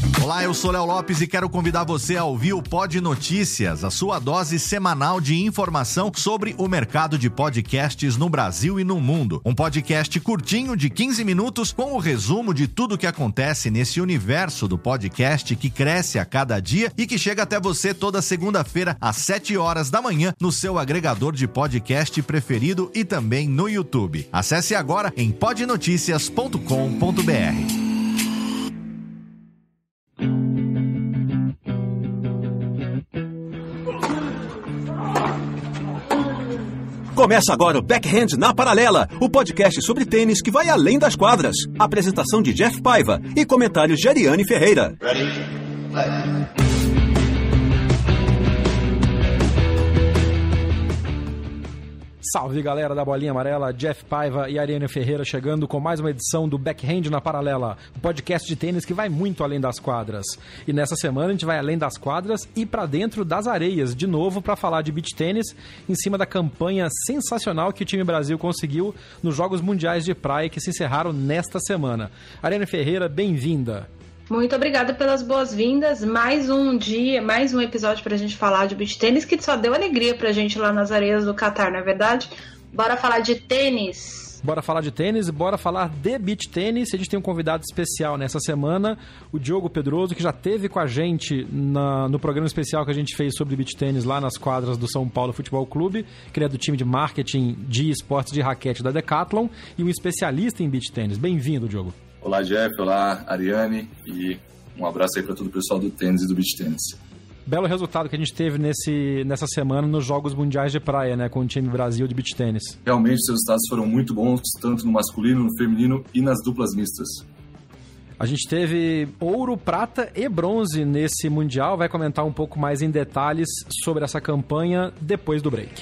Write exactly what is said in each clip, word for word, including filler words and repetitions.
Olá, eu sou Léo Lopes e quero convidar você a ouvir o Pod Notícias, a sua dose semanal de informação sobre o mercado de podcasts no Brasil e no mundo. Um podcast curtinho de quinze minutos com o resumo de tudo que acontece nesse universo do podcast que cresce a cada dia e que chega até você toda segunda-feira às sete horas da manhã no seu agregador de podcast preferido e também no YouTube. Acesse agora em pod noticias ponto com ponto b r. Começa agora o Backhand na Paralela, o podcast sobre tênis que vai além das quadras. Apresentação de Jeff Paiva e comentários de Ariane Ferreira. Ready? Play. Salve, galera da Bolinha Amarela, Jeff Paiva e Ariane Ferreira chegando com mais uma edição do Backhand na Paralela, o podcast de tênis que vai muito além das quadras. E nessa semana a gente vai além das quadras e para dentro das areias, de novo para falar de beach tênis, em cima da campanha sensacional que o time Brasil conseguiu nos Jogos Mundiais de Praia que se encerraram nesta semana. Ariane Ferreira, bem-vinda. Muito obrigada pelas boas-vindas. Mais um dia, mais um episódio pra gente falar de beach tênis que só deu alegria pra gente lá nas areias do Catar, não é verdade? Bora falar de tênis. Bora falar de tênis, bora falar de beach tênis. A gente tem um convidado especial nessa semana, o Diogo Pedroso, que já esteve com a gente na, no programa especial que a gente fez sobre beach tênis lá nas quadras do São Paulo Futebol Clube, que ele é do time de marketing de esportes de raquete da Decathlon e um especialista em beach tênis. Bem-vindo, Diogo. Olá, Jeff. Olá, Ariane. E um abraço aí para todo o pessoal do tênis e do beach tênis. Belo resultado que a gente teve nesse, nessa semana nos Jogos Mundiais de Praia, né, com o time Brasil de beach tênis. Realmente, os resultados foram muito bons, tanto no masculino, no feminino e nas duplas mistas. A gente teve ouro, prata e bronze nesse Mundial. Vai comentar um pouco mais em detalhes sobre essa campanha depois do break.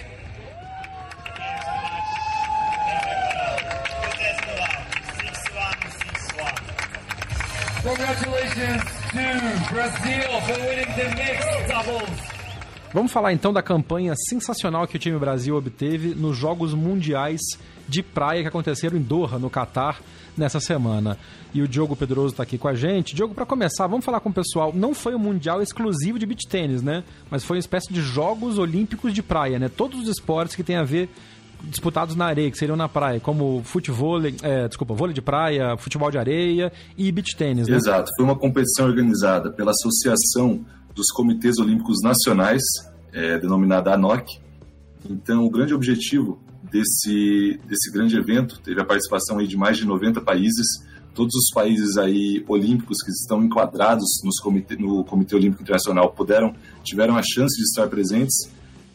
Congratulations to Brazil for winning the mixed doubles. Vamos falar então da campanha sensacional que o time Brasil obteve nos Jogos Mundiais de Praia que aconteceram em Doha, no Catar, nessa semana. E o Diogo Pedroso está aqui com a gente. Diogo, para começar, vamos falar com o pessoal. Não foi um Mundial exclusivo de beach tênis, né? Mas foi uma espécie de Jogos Olímpicos de Praia, né? Todos os esportes que têm a ver disputados na areia, que seriam na praia, como futevôlei, é, desculpa, vôlei de praia, futebol de areia e beach tênis, né? Exato, foi uma competição organizada pela Associação dos Comitês Olímpicos Nacionais, é, denominada A N O C. Então, o grande objetivo desse, desse grande evento teve a participação aí de mais de noventa países, todos os países aí olímpicos que estão enquadrados nos comite, no Comitê Olímpico Internacional puderam, tiveram a chance de estar presentes.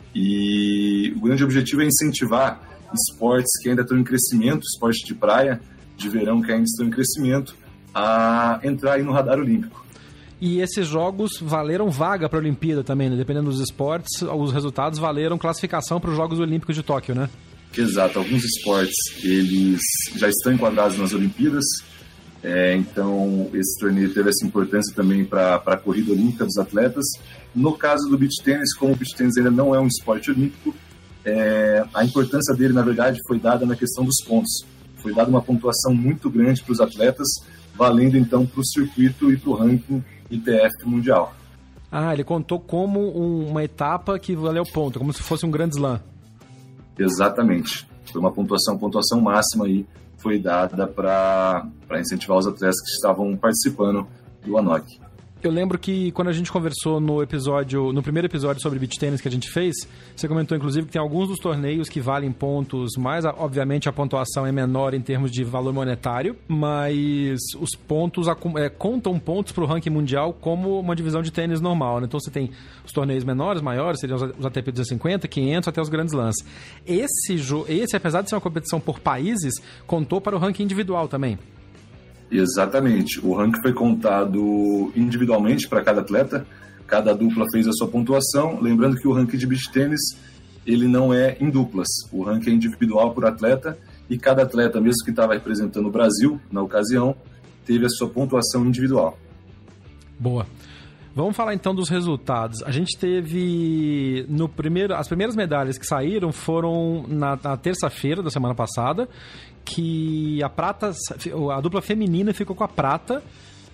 E o grande objetivo é incentivar esportes que ainda estão em crescimento, esportes de praia, de verão que ainda estão em crescimento, a entrar aí no radar olímpico. E esses jogos valeram vaga para a Olimpíada também, né? Dependendo dos esportes, os resultados valeram classificação para os Jogos Olímpicos de Tóquio, né? Exato, alguns esportes eles já estão enquadrados nas Olimpíadas, é, então esse torneio teve essa importância também para a corrida olímpica dos atletas. No caso do beach tênis, como o beach tênis ainda não é um esporte olímpico, é, a importância dele, na verdade, foi dada na questão dos pontos. Foi dada uma pontuação muito grande para os atletas, valendo então para o circuito e para o ranking I T F mundial. Ah, ele contou como um, uma etapa que valeu ponto, como se fosse um Grand Slam. Exatamente. Foi uma pontuação, pontuação máxima aí, foi dada para incentivar os atletas que estavam participando do A N O C. Eu lembro que quando a gente conversou no episódio, no primeiro episódio sobre beach tênis que a gente fez, você comentou inclusive que tem alguns dos torneios que valem pontos, mas obviamente a pontuação é menor em termos de valor monetário, mas os pontos é, contam pontos para o ranking mundial como uma divisão de tênis normal, né? Então você tem os torneios menores, maiores, seriam os A T P duzentos e cinquenta, quinhentos até os grandes lãs. Esse, esse, apesar de ser uma competição por países, contou para o ranking individual também. Exatamente. O ranking foi contado individualmente para cada atleta. Cada dupla fez a sua pontuação. Lembrando que o ranking de beach tênis ele não é em duplas. O ranking é individual por atleta e cada atleta, mesmo que estava representando o Brasil na ocasião, teve a sua pontuação individual. Boa. Vamos falar então dos resultados. A gente teve no primeiro, as primeiras medalhas que saíram foram na, na terça-feira da semana passada, que a prata, a dupla feminina ficou com a prata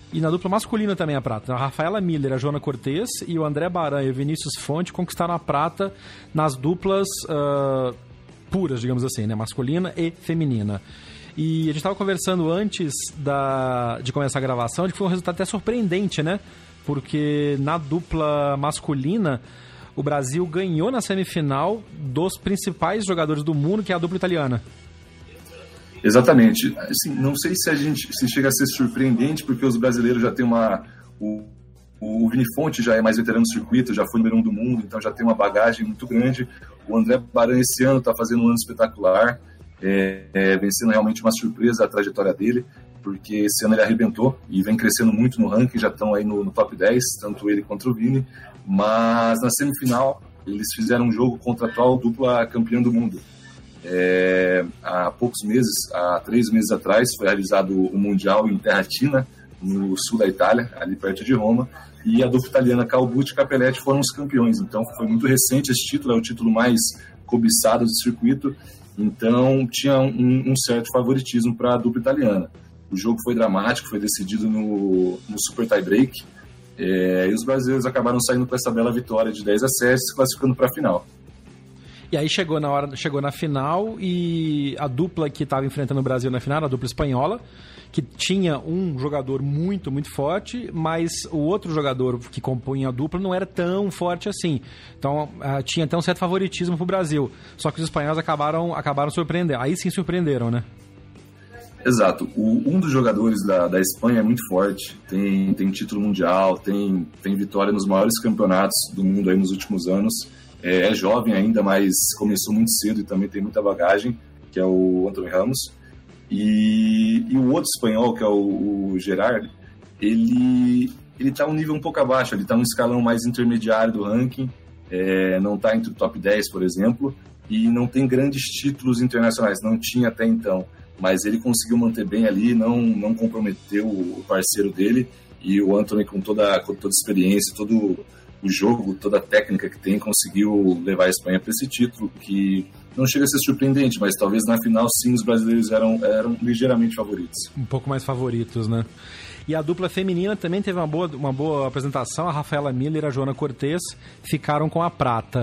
E na dupla masculina também a prata. A Rafaela Miller, a Joana Cortez e o André Baran e o Vinícius Fonte conquistaram a prata nas duplas uh, puras, digamos assim, né? Masculina e feminina. E a gente estava conversando antes da, de começar a gravação de que foi um resultado até surpreendente, né? Porque na dupla masculina o Brasil ganhou na semifinal dos principais jogadores do mundo, que é a dupla italiana. Exatamente. Assim, não sei se a gente se chega a ser surpreendente, porque os brasileiros já têm uma... O, o Vini Fonte já é mais veterano do circuito, já foi número um do mundo, então já tem uma bagagem muito grande. O André Baran esse ano está fazendo um ano espetacular, é, é, vencendo realmente uma surpresa a trajetória dele, porque esse ano ele arrebentou e vem crescendo muito no ranking, já estão aí no, no top dez, tanto ele quanto o Vini, mas na semifinal eles fizeram um jogo contra a atual dupla campeã do mundo. É, há poucos meses, há três meses atrás, foi realizado o Mundial em Terratina, no sul da Itália, ali perto de Roma, e a dupla italiana Calbucci e Capelletti foram os campeões. Então foi muito recente esse título, é o título mais cobiçado do circuito, então tinha um, um certo favoritismo para a dupla italiana. O jogo foi dramático, foi decidido no, no super tie break, é, e os brasileiros acabaram saindo com essa bela vitória de dez a sete, se classificando para a final. E aí chegou na hora, chegou na final e a dupla que estava enfrentando o Brasil na final, a dupla espanhola, que tinha um jogador muito, muito forte, mas o outro jogador que compunha a dupla não era tão forte assim. Então uh, tinha até um certo favoritismo pro Brasil. Só que os espanhóis acabaram, acabaram surpreendendo. Aí sim surpreenderam, né? Exato. O, um dos jogadores da, da Espanha é muito forte, tem, tem título mundial, tem, tem vitória nos maiores campeonatos do mundo aí nos últimos anos. É, é jovem ainda, mas começou muito cedo e também tem muita bagagem, que é o Anthony Ramos. E, e o outro espanhol, que é o, o Gerard, ele ele está um nível um pouco abaixo, ele está um escalão mais intermediário do ranking, é, não está entre o top dez, por exemplo, e não tem grandes títulos internacionais, não tinha até então, mas ele conseguiu manter bem ali, não, não comprometeu o parceiro dele, e o Anthony, com toda, com toda a experiência, todo o jogo, toda a técnica que tem, conseguiu levar a Espanha para esse título, que não chega a ser surpreendente, mas talvez na final sim os brasileiros eram, eram ligeiramente favoritos. Um pouco mais favoritos, né? E a dupla feminina também teve uma boa, uma boa apresentação, a Rafaela Miller e a Joana Cortez ficaram com a prata.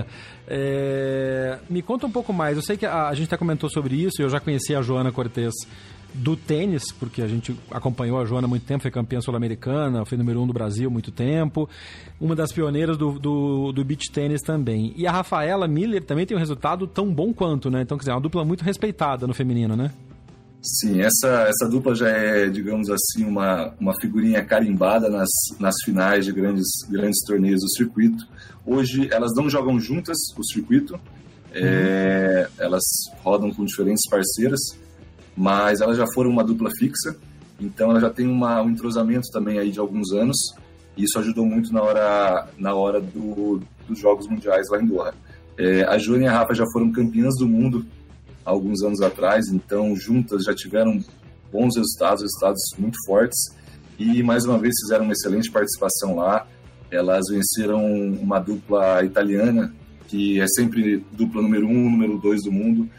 É... Me conta um pouco mais, eu sei que a, a gente até comentou sobre isso, eu já conheci a Joana Cortez do tênis, porque a gente acompanhou a Joana há muito tempo, foi campeã sul-americana, foi número um do Brasil há muito tempo, uma das pioneiras do, do, do beach tênis também. E a Rafaela Miller também tem um resultado tão bom quanto, né? Então, quer dizer, é uma dupla muito respeitada no feminino, né? Sim, essa, essa dupla já é, digamos assim, uma, uma figurinha carimbada nas, nas finais de grandes, grandes torneios do circuito. Hoje elas não jogam juntas o circuito, uhum. é, elas rodam com diferentes parceiras, mas elas já foram uma dupla fixa, então ela já tem uma, um entrosamento também aí de alguns anos, e isso ajudou muito na hora, na hora do, dos Jogos Mundiais lá em Doha. É, a Joana e a Rafa já foram campeãs do mundo há alguns anos atrás, então juntas já tiveram bons resultados, resultados muito fortes, e mais uma vez fizeram uma excelente participação lá. Elas venceram uma dupla italiana, que é sempre dupla número um, número dois do mundo,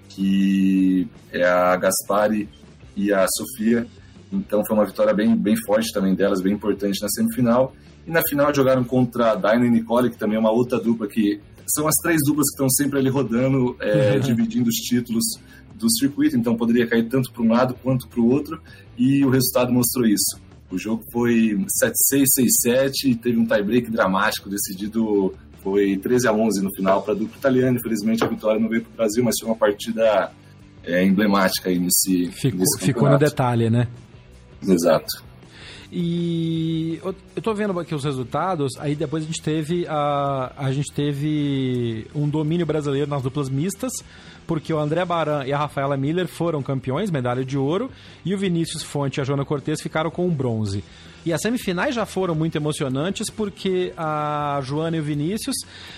que é a Gaspari e a Sofia. Então foi uma vitória bem, bem forte também delas, bem importante na semifinal. E na final jogaram contra a Dina e Nicole, que também é uma outra dupla, que são as três duplas que estão sempre ali rodando, é, uhum. dividindo os títulos do circuito, então poderia cair tanto para um lado quanto para o outro, e o resultado mostrou isso. O jogo foi sete a seis, seis a sete, e teve um tie-break dramático decidido. Foi treze a onze no final para a dupla italiana. Infelizmente a vitória não veio para o Brasil, mas foi uma partida é, emblemática aí nesse, ficou, nesse campeonato. Ficou no detalhe, né? Exato. E eu tô vendo aqui os resultados, aí depois a gente teve a, a gente teve um domínio brasileiro nas duplas mistas, porque o André Baran e a Rafaela Miller foram campeões, medalha de ouro, e o Vinícius Fonte e a Joana Cortez ficaram com o bronze. E as semifinais já foram muito emocionantes, porque a Joana e o Vinícius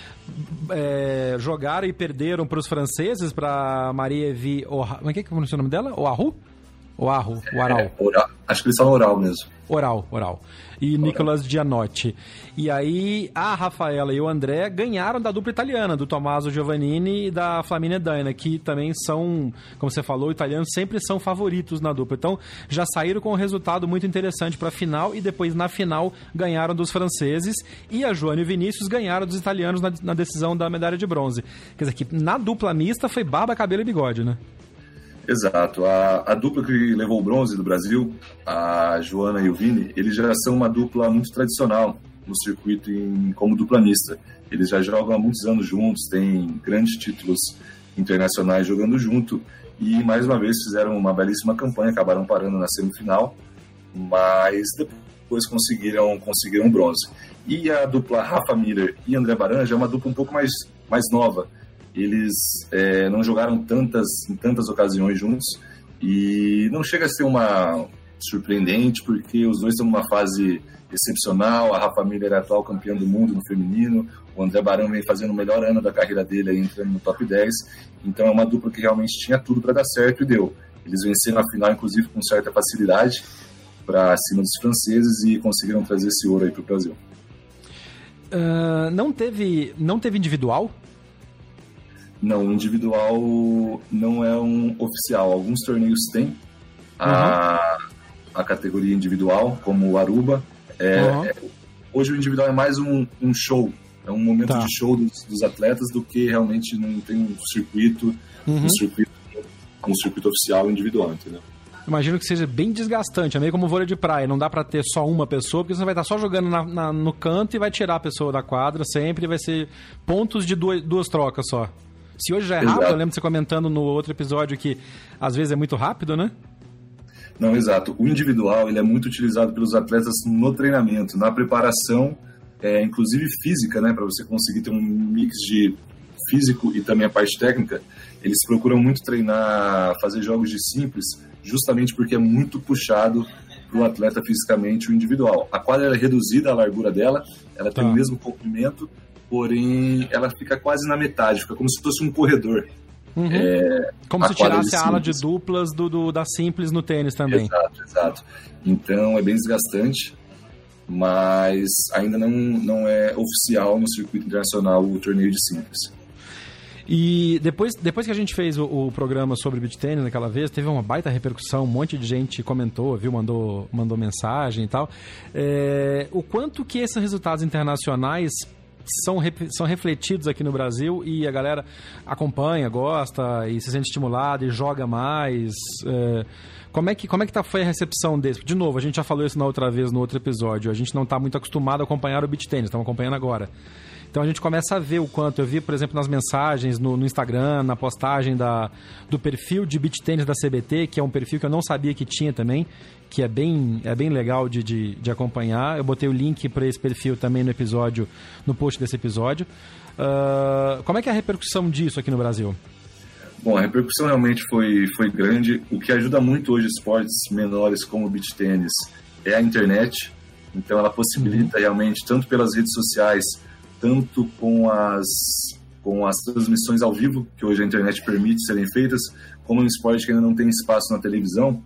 é, jogaram e perderam para os franceses, para Marie-Evie Oha... Como é que é o nome dela? Oahu? Oahu, o Aral. É, oral. Acho que eles falam oral mesmo. Oral, oral. E oral. Nicolas Gianotti. E aí, a Rafaela e o André ganharam da dupla italiana, do Tommaso Giovannini e da Flaminia Daina, que também são, como você falou, italianos sempre são favoritos na dupla. Então, já saíram com um resultado muito interessante para a final e depois, na final, ganharam dos franceses. E a Joana e o Vinícius ganharam dos italianos na, na decisão da medalha de bronze. Quer dizer, que na dupla mista foi barba, cabelo e bigode, né? Exato. A, a dupla que levou o bronze do Brasil, a Joana e o Vini, eles já são uma dupla muito tradicional no circuito em, como dupla mista. Eles já jogam há muitos anos juntos, têm grandes títulos internacionais jogando junto e, mais uma vez, fizeram uma belíssima campanha, acabaram parando na semifinal, mas depois conseguiram, conseguiram bronze. E a dupla Rafa Miller e André Baranja é uma dupla um pouco mais, mais nova. Eles é, não jogaram tantas, em tantas ocasiões juntos e não chega a ser uma surpreendente porque os dois estão numa fase excepcional. A Rafa Miller é a atual campeã do mundo no feminino, o André Barão vem fazendo o melhor ano da carreira dele, aí, entrando no top dez, então é uma dupla que realmente tinha tudo para dar certo e deu. Eles venceram a final, inclusive, com certa facilidade para cima dos franceses e conseguiram trazer esse ouro aí para o Brasil. Uh, não teve, não teve individual? Não, individual não é um oficial. Alguns torneios têm a, uhum. a categoria individual, como o Aruba. É, uhum. é, hoje o individual é mais um, um show, é um momento tá. de show dos, dos atletas do que realmente não tem um circuito, uhum. um circuito, um circuito oficial individual, entendeu? Imagino que seja bem desgastante, é meio como vôlei de praia, não dá pra ter só uma pessoa, porque você vai estar só jogando na, na, no canto e vai tirar a pessoa da quadra sempre, vai ser pontos de duas, duas trocas só. Se hoje já é rápido, exato. Eu lembro de você comentando no outro episódio que às vezes é muito rápido, né? Não, exato. O individual ele é muito utilizado pelos atletas no treinamento, na preparação, é, inclusive física, né? Para você conseguir ter um mix de físico e também a parte técnica. Eles procuram muito treinar, fazer jogos de simples, justamente porque é muito puxado para o atleta fisicamente o individual. A quadra é reduzida, a largura dela, ela tá. tem o mesmo comprimento, porém ela fica quase na metade, fica como se fosse um corredor. Uhum. É, como se tirasse a ala de duplas do, do, da simples no tênis também. Exato, exato. Então é bem desgastante, mas ainda não, não é oficial no circuito internacional o torneio de simples. E depois, depois que a gente fez o, o programa sobre beach tennis naquela vez, teve uma baita repercussão, um monte de gente comentou, viu, mandou, mandou mensagem e tal. É, o quanto que esses resultados internacionais são, são refletidos aqui no Brasil e a galera acompanha, gosta e se sente estimulada e joga mais. É, como é que, como é que tá, foi a recepção desse? De novo, a gente já falou isso na outra vez, no outro episódio, a gente não está muito acostumado a acompanhar o beach tennis, estamos acompanhando agora. Então a gente começa a ver o quanto. Eu vi, por exemplo, nas mensagens no, no Instagram, na postagem da, do perfil de beach tennis da C B T, que é um perfil que eu não sabia que tinha também, que é bem, é bem legal de, de, de acompanhar. Eu botei o link para esse perfil também no episódio, no post desse episódio. Uh, como é que é a repercussão disso aqui no Brasil? Bom, a repercussão realmente foi, foi grande. O que ajuda muito hoje esportes menores como o beach tennis é a internet. Então ela possibilita uhum. realmente, tanto pelas redes sociais, tanto com as, com as transmissões ao vivo, que hoje a internet permite serem feitas, como um esporte que ainda não tem espaço na televisão,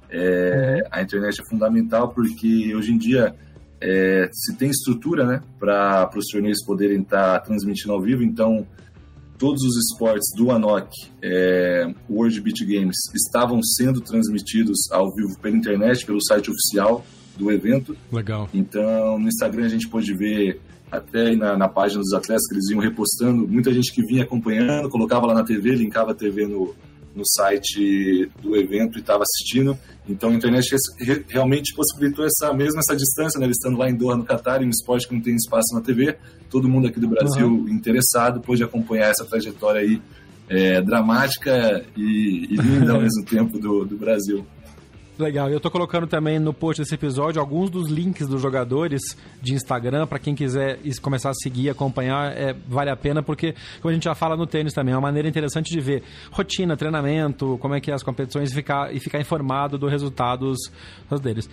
é, uhum. a internet é fundamental porque hoje em dia é, se tem estrutura, né, para os torneios poderem estar transmitindo ao vivo. Então todos os esportes do A N O C, é, World Beach Games, estavam sendo transmitidos ao vivo pela internet, pelo site oficial do evento. Legal. Então no Instagram a gente pôde ver, até na, na página dos atletas, que eles iam repostando, muita gente que vinha acompanhando, colocava lá na T V, linkava a T V no, no site do evento e estava assistindo. Então a internet re, realmente possibilitou essa, mesmo essa distância, né, eles estando lá em Doha, no Catar, em um esporte que não tem espaço na T V, todo mundo aqui do Brasil uhum. interessado pôde acompanhar essa trajetória aí é, dramática e, e linda ao mesmo tempo do, do Brasil. Legal, eu tô colocando também no post desse episódio alguns dos links dos jogadores de Instagram, para quem quiser começar a seguir, acompanhar, é, vale a pena, porque, como a gente já fala no tênis também, é uma maneira interessante de ver rotina, treinamento, como é que é as competições e ficar, e ficar informado dos resultados deles.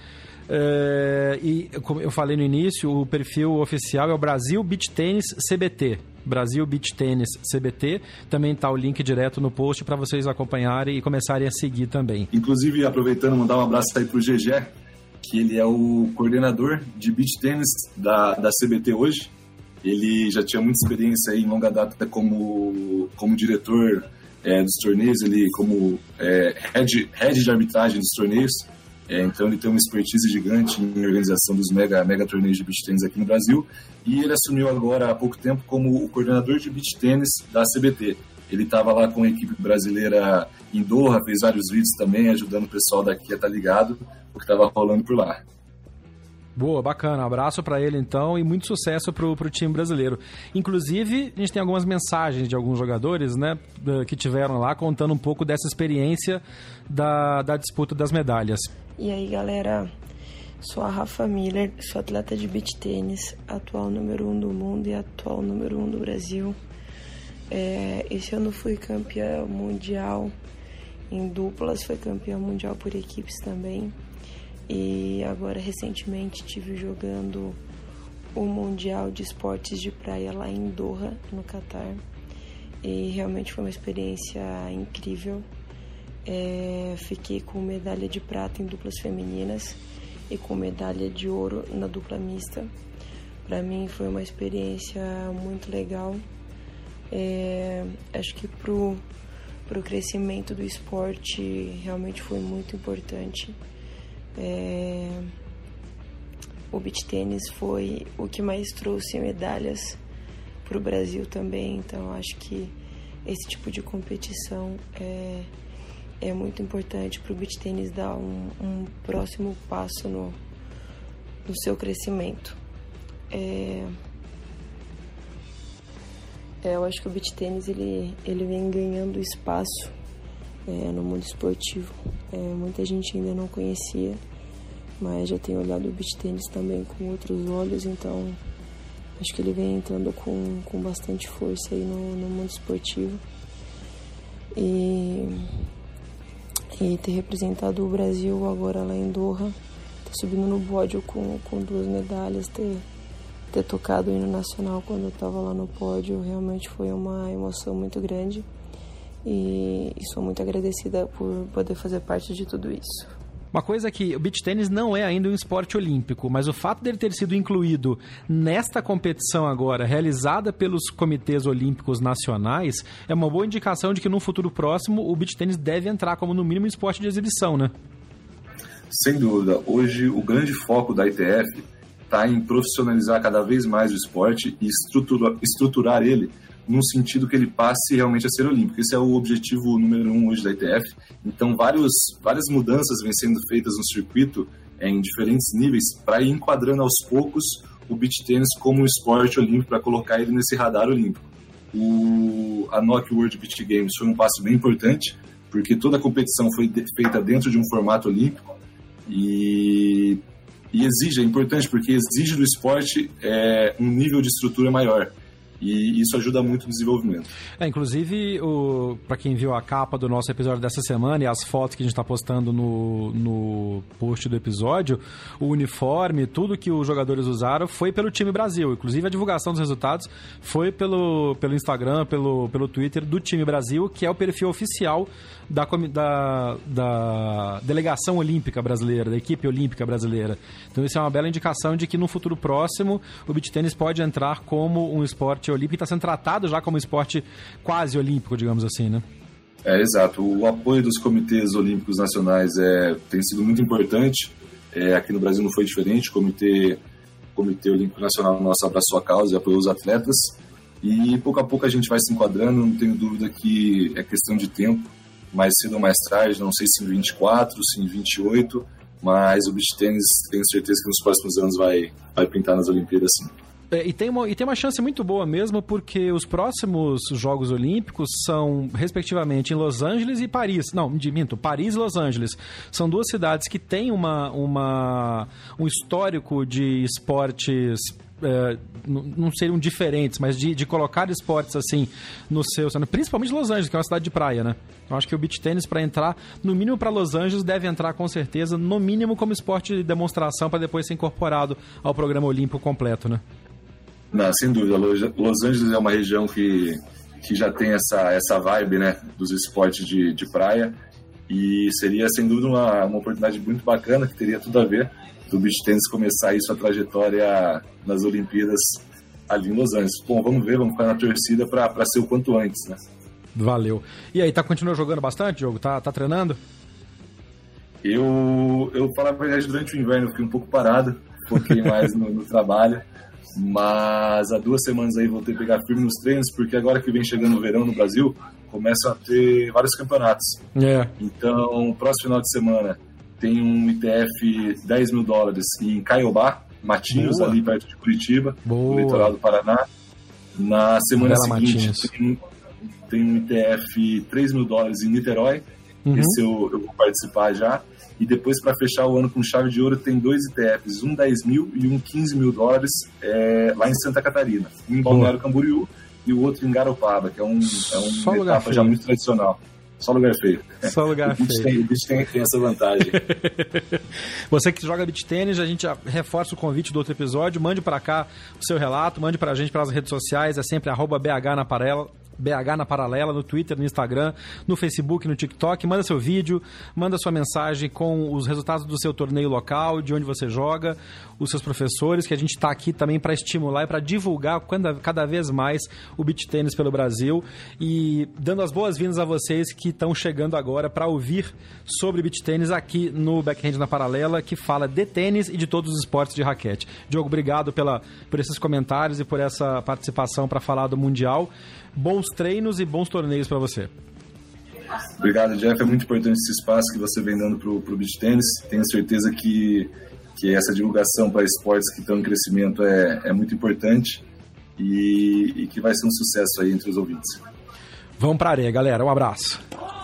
É, e como eu falei no início, o perfil oficial é o Brasil Beach Tennis C B T. Brasil Beach Tennis C B T. Também está o link direto no post para vocês acompanharem e começarem a seguir também. Inclusive, aproveitando, mandar um abraço aí pro G G, que ele é o coordenador de beach tennis da, da C B T hoje. Ele já tinha muita experiência aí em longa data como, como diretor é, dos torneios, ele como é, head, head de arbitragem dos torneios. É, então ele tem uma expertise gigante em organização dos mega, mega torneios de beach tennis aqui no Brasil. E ele assumiu agora há pouco tempo como o coordenador de beach tennis da C B T. Ele estava lá com a equipe brasileira em Doha, fez vários vídeos também, ajudando o pessoal daqui a estar ligado o que estava rolando por lá. Boa, bacana. Um abraço para ele, então, e muito sucesso pro, pro time brasileiro. Inclusive, a gente tem algumas mensagens de alguns jogadores, né, que tiveram lá, contando um pouco dessa experiência da, da disputa das medalhas. E aí, galera, sou a Rafa Miller, sou atleta de beach tênis, atual número um do mundo e atual número um do Brasil. É, esse ano fui campeã mundial em duplas, fui campeã mundial por equipes também. E agora, recentemente, estive jogando o Mundial de Esportes de Praia lá em Doha, no Catar. E realmente foi uma experiência incrível. É, fiquei com medalha de prata em duplas femininas e com medalha de ouro na dupla mista. Para mim foi uma experiência muito legal. É, acho que pro, pro crescimento do esporte realmente foi muito importante. É, o beach tênis foi o que mais trouxe medalhas para o Brasil também, então acho que esse tipo de competição é, é muito importante para o beach tênis dar um, um próximo passo no, no seu crescimento. É, é, eu acho que o beach tênis ele, ele vem ganhando espaço É, no mundo esportivo. É, muita gente ainda não conhecia, mas já tem olhado o beach tênis também com outros olhos, então acho que ele vem entrando com, com bastante força aí no, no mundo esportivo. E, e ter representado o Brasil agora lá em Doha, ter subindo no pódio com, com duas medalhas, ter, ter tocado o hino nacional quando eu estava lá no pódio, realmente foi uma emoção muito grande. E, e sou muito agradecida por poder fazer parte de tudo isso. Uma coisa é que o beach tênis não é ainda um esporte olímpico, mas o fato dele ter sido incluído nesta competição agora, realizada pelos comitês olímpicos nacionais, é uma boa indicação de que no futuro próximo o beach tênis deve entrar como no mínimo esporte de exibição, né? Sem dúvida. Hoje o grande foco da I T F está em profissionalizar cada vez mais o esporte e estrutura, estruturar ele num sentido que ele passe realmente a ser olímpico. Esse é o objetivo número um hoje da I T F. Então, vários, várias mudanças vêm sendo feitas no circuito é, em diferentes níveis para ir enquadrando aos poucos o beach tennis como um esporte olímpico, para colocar ele nesse radar olímpico. O, a N O C World Beach Games foi um passo bem importante, porque toda a competição foi de, feita dentro de um formato olímpico e, e exige, é importante porque exige do esporte é, um nível de estrutura maior. E isso ajuda muito no desenvolvimento. É, inclusive, para quem viu a capa do nosso episódio dessa semana e as fotos que a gente está postando no, no post do episódio, o uniforme, tudo que os jogadores usaram foi pelo time Brasil. Inclusive, a divulgação dos resultados foi pelo, pelo Instagram, pelo, pelo Twitter do time Brasil, que é o perfil oficial da, da, da delegação olímpica brasileira, da equipe olímpica brasileira. Então, isso é uma bela indicação de que no futuro próximo o beach tênis pode entrar como um esporte olímpico e está sendo tratado já como esporte quase olímpico, digamos assim, né? É, exato. O apoio dos comitês olímpicos nacionais é, tem sido muito importante. É, aqui no Brasil não foi diferente. O Comitê, o Comitê Olímpico Nacional nosso abraçou a causa e apoiou os atletas. E pouco a pouco a gente vai se enquadrando. Não tenho dúvida que é questão de tempo. Mais cedo ou mais tarde, não sei se em vinte e quatro, se em vinte e oito, mas o beach tênis tenho certeza que nos próximos anos vai, vai pintar nas Olimpíadas, sim. É, e, tem uma, e tem uma chance muito boa mesmo, porque os próximos Jogos Olímpicos são, respectivamente, em Los Angeles e Paris. Não, minto, Paris e Los Angeles. São duas cidades que têm uma, uma, um histórico de esportes... É, não seriam diferentes, mas de, de colocar esportes assim no seu, principalmente Los Angeles, que é uma cidade de praia, né? Eu acho que o beach tênis, para entrar, no mínimo para Los Angeles, deve entrar com certeza, no mínimo como esporte de demonstração, para depois ser incorporado ao programa olímpico completo, né? Não, sem dúvida. Los Angeles é uma região que, que já tem essa, essa vibe, né, dos esportes de, de praia, e seria sem dúvida uma, uma oportunidade muito bacana, que teria tudo a ver do beach tennis começar aí sua trajetória nas Olimpíadas ali em Los Angeles. Bom, vamos ver, vamos ficar na torcida para ser o quanto antes, né? Valeu. E aí, tá continuando jogando bastante, Diogo? Tá, tá treinando? Eu, eu falo a verdade, durante o inverno eu fiquei um pouco parado, foquei mais no, no trabalho, mas há duas semanas aí voltei a pegar firme nos treinos, porque agora que vem chegando o verão no Brasil, começam a ter vários campeonatos. É. Então, próximo final de semana tem um I T F dez mil dólares em Caiobá, Matinhos, Boa. ali perto de Curitiba, Boa. no litoral do Paraná. Na semana Bela seguinte tem, tem um I T F três mil dólares em Niterói. Uhum. Esse eu, eu vou participar já. E depois, para fechar o ano com chave de ouro, tem dois I T Fs, um dez mil e um quinze mil dólares é, lá em Santa Catarina. Um em Balneário Camboriú e o outro em Garopaba, que é, um, é uma etapa feio. já muito tradicional. Só lugar feio. Só lugar feio. Tem, o beach tem, tem essa vantagem. Você que joga beach tênis, a gente reforça o convite do outro episódio. Mande para cá o seu relato, mande para a gente pelas redes sociais. É sempre arroba B H na Paralela. B H na Paralela, no Twitter, no Instagram, no Facebook, no TikTok. Manda seu vídeo, manda sua mensagem com os resultados do seu torneio local, de onde você joga, os seus professores, que a gente está aqui também para estimular e para divulgar cada vez mais o beach tênis pelo Brasil, e dando as boas-vindas a vocês que estão chegando agora para ouvir sobre beach tênis aqui no Backhand na Paralela, que fala de tênis e de todos os esportes de raquete. Diogo, obrigado pela, por esses comentários e por essa participação para falar do Mundial. Bons treinos e bons torneios para você. Obrigado, Jeff. É muito importante esse espaço que você vem dando para o beach tênis. Tenho certeza que, que essa divulgação para esportes que estão em crescimento é, é muito importante e, e que vai ser um sucesso aí entre os ouvintes. Vamos para a areia, galera. Um abraço.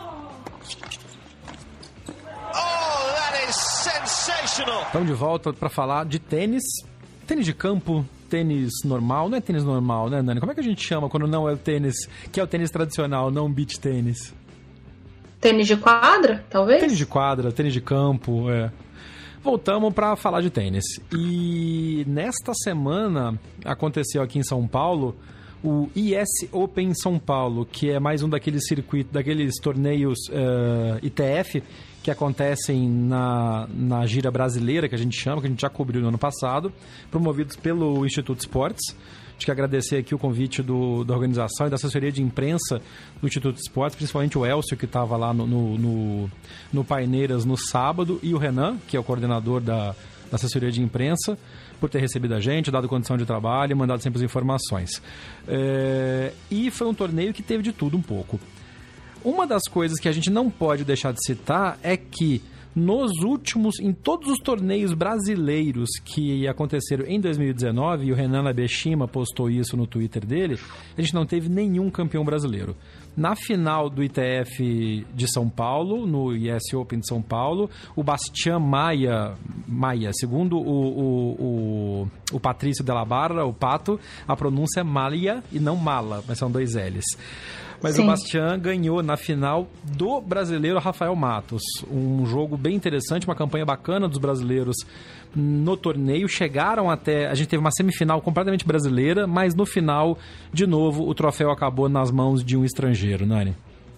Estamos de volta para falar de tênis. Tênis de campo, tênis normal. Não é tênis normal, né, Nani? Como é que a gente chama quando não é o tênis, que é o tênis tradicional, não beach tênis? Tênis de quadra, talvez? Tênis de quadra, tênis de campo, é. Voltamos para falar de tênis. E nesta semana aconteceu aqui em São Paulo o I S Open São Paulo, que é mais um daqueles circuitos, daqueles torneios uh, I T F que acontecem na, na gira brasileira, que a gente chama, que a gente já cobriu no ano passado, promovidos pelo Instituto Esportes. Acho que agradecer aqui o convite do, da organização e da assessoria de imprensa do Instituto Esportes, principalmente o Elcio, que estava lá no, no, no, no Paineiras no sábado, e o Renan, que é o coordenador da, da assessoria de imprensa, por ter recebido a gente, dado condição de trabalho e mandado sempre as informações. É, e foi um torneio que teve de tudo um pouco. Uma das coisas que a gente não pode deixar de citar é que nos últimos, em todos os torneios brasileiros que aconteceram em dois mil e dezenove, e o Renan Labeshima postou isso no Twitter dele, a gente não teve nenhum campeão brasileiro. Na final do I T F de São Paulo, no I S Open de São Paulo, o Bastian Maia, Maia segundo o, o, o, o Patrício Della Barra, o Pato, a pronúncia é Maia e não Mala, mas são dois L's. Mas Sim. o Bastian ganhou na final do brasileiro Rafael Matos. Um jogo bem interessante, uma campanha bacana dos brasileiros no torneio. Chegaram até... A gente teve uma semifinal completamente brasileira, mas no final, de novo, o troféu acabou nas mãos de um estrangeiro, Nani.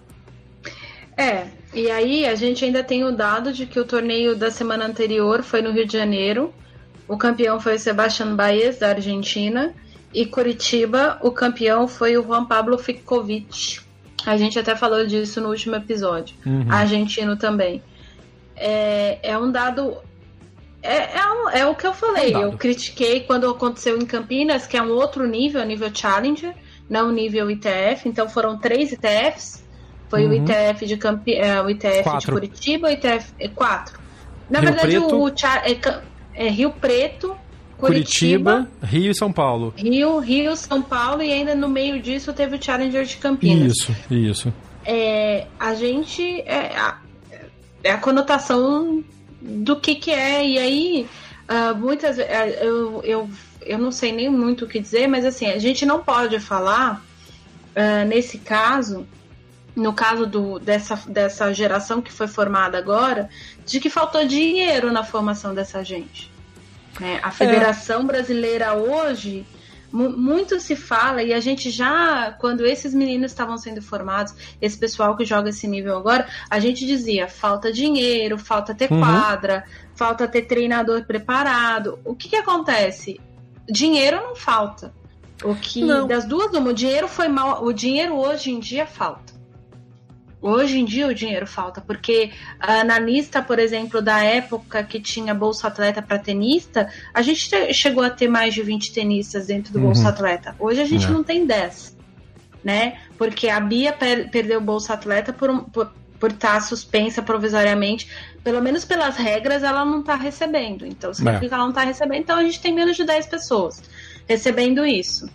É, e aí a gente ainda tem o dado de que o torneio da semana anterior foi no Rio de Janeiro. O campeão foi o Sebastián Baez, da Argentina. E Curitiba, o campeão foi o Juan Pablo Fickovic. A gente até falou disso no último episódio. Uhum. Argentino também. É, é um dado... É, é, um, é o que eu falei. É um eu critiquei quando aconteceu em Campinas, que é um outro nível, nível Challenger, não nível I T F. Então foram três I T Fs. Foi uhum. o I T F de Campi, é, o I T F de Curitiba, o I T F... É, quatro. Na Rio verdade, Preto. o é, é Rio Preto... Curitiba, Curitiba, Rio e São Paulo. Rio, Rio, São Paulo, e ainda no meio disso teve o Challenger de Campinas. Isso, isso. É, a gente... É a, é a conotação do que que é, e aí uh, muitas vezes... Eu, eu, eu não sei nem muito o que dizer, mas assim, a gente não pode falar, uh, nesse caso, no caso do, dessa, dessa geração que foi formada agora, de que faltou dinheiro na formação dessa gente. É, a Federação é. Brasileira hoje Muito se fala, e a gente já, quando esses meninos estavam sendo formados, esse pessoal que joga esse nível agora, a gente dizia, falta dinheiro, falta ter uhum. quadra, falta ter treinador preparado. O que que acontece? Dinheiro não falta. O que, não. das duas, uma, o dinheiro foi mal, o dinheiro hoje em dia falta. Hoje em dia o dinheiro falta, porque uh, na lista, por exemplo, da época que tinha Bolsa Atleta para tenista, a gente te, chegou a ter mais de vinte tenistas dentro do uhum. Bolsa Atleta. Hoje a gente é. não tem dez, né? Porque a Bia per, perdeu o Bolsa Atleta por, um, por, por estar suspensa provisoriamente. Pelo menos pelas regras ela não está recebendo. Então, significa é. que ela não está recebendo. Então a gente tem menos de dez pessoas recebendo isso.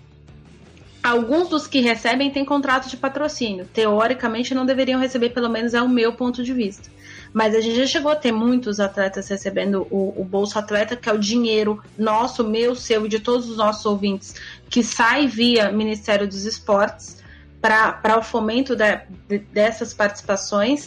Alguns dos que recebem têm contrato de patrocínio. Teoricamente não deveriam receber, pelo menos é o meu ponto de vista. Mas a gente já chegou a ter muitos atletas recebendo o, o Bolsa Atleta, que é o dinheiro nosso, meu, seu e de todos os nossos ouvintes, que sai via Ministério dos Esportes para o fomento de, de, dessas participações.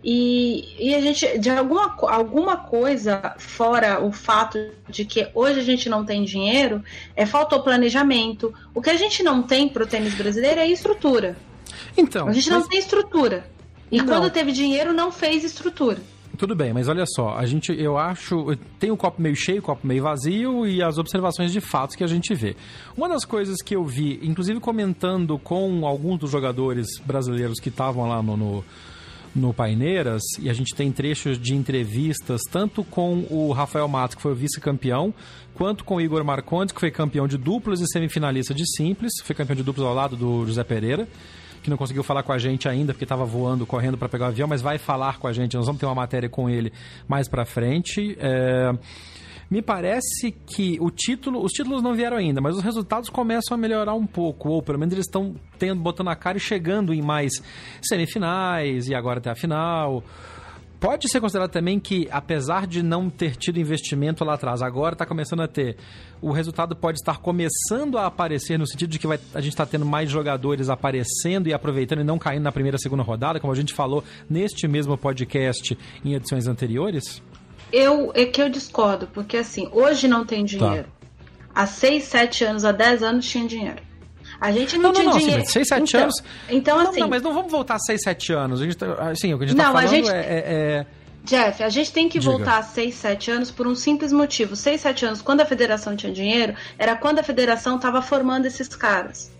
E, e a gente, de alguma, alguma coisa, fora o fato de que hoje a gente não tem dinheiro, é, faltou planejamento. O que a gente não tem para o tênis brasileiro é estrutura. Então, a gente não mas... tem estrutura. E não. quando teve dinheiro, não fez estrutura. Tudo bem, mas olha só, a gente, eu acho, tem o copo meio cheio, o copo meio vazio e as observações de fatos que a gente vê. Uma das coisas que eu vi, inclusive comentando com alguns dos jogadores brasileiros que estavam lá no... no no Paineiras, e a gente tem trechos de entrevistas tanto com o Rafael Matos, que foi o vice-campeão, quanto com o Igor Marcondes, que foi campeão de duplas e semifinalista de simples, foi campeão de duplas ao lado do José Pereira, que não conseguiu falar com a gente ainda, porque estava voando, correndo para pegar o avião, mas vai falar com a gente, nós vamos ter uma matéria com ele mais para frente. É... Me parece que o título, os títulos não vieram ainda, mas os resultados começam a melhorar um pouco, ou pelo menos eles estão tendo, botando a cara e chegando em mais semifinais e agora até a final. Pode ser considerado também que, apesar de não ter tido investimento lá atrás, agora está começando a ter, o resultado pode estar começando a aparecer no sentido de que vai, a gente está tendo mais jogadores aparecendo e aproveitando e não caindo na primeira e segunda rodada, como a gente falou neste mesmo podcast em edições anteriores? Eu, é que eu discordo, porque assim, hoje não tem dinheiro. Tá. Há seis, sete anos, há dez anos tinha dinheiro. A gente não, não tinha não, não, dinheiro. Sim, seis, sete então, anos. Então, não, assim. Não, mas não vamos voltar a seis, sete anos. A gente, assim, o que a gente não, tá falando a gente, é, é, é. Jeff, a gente tem que Diga. voltar a seis, sete anos por um simples motivo. seis, sete anos, quando a federação tinha dinheiro, era quando a federação estava formando esses caras.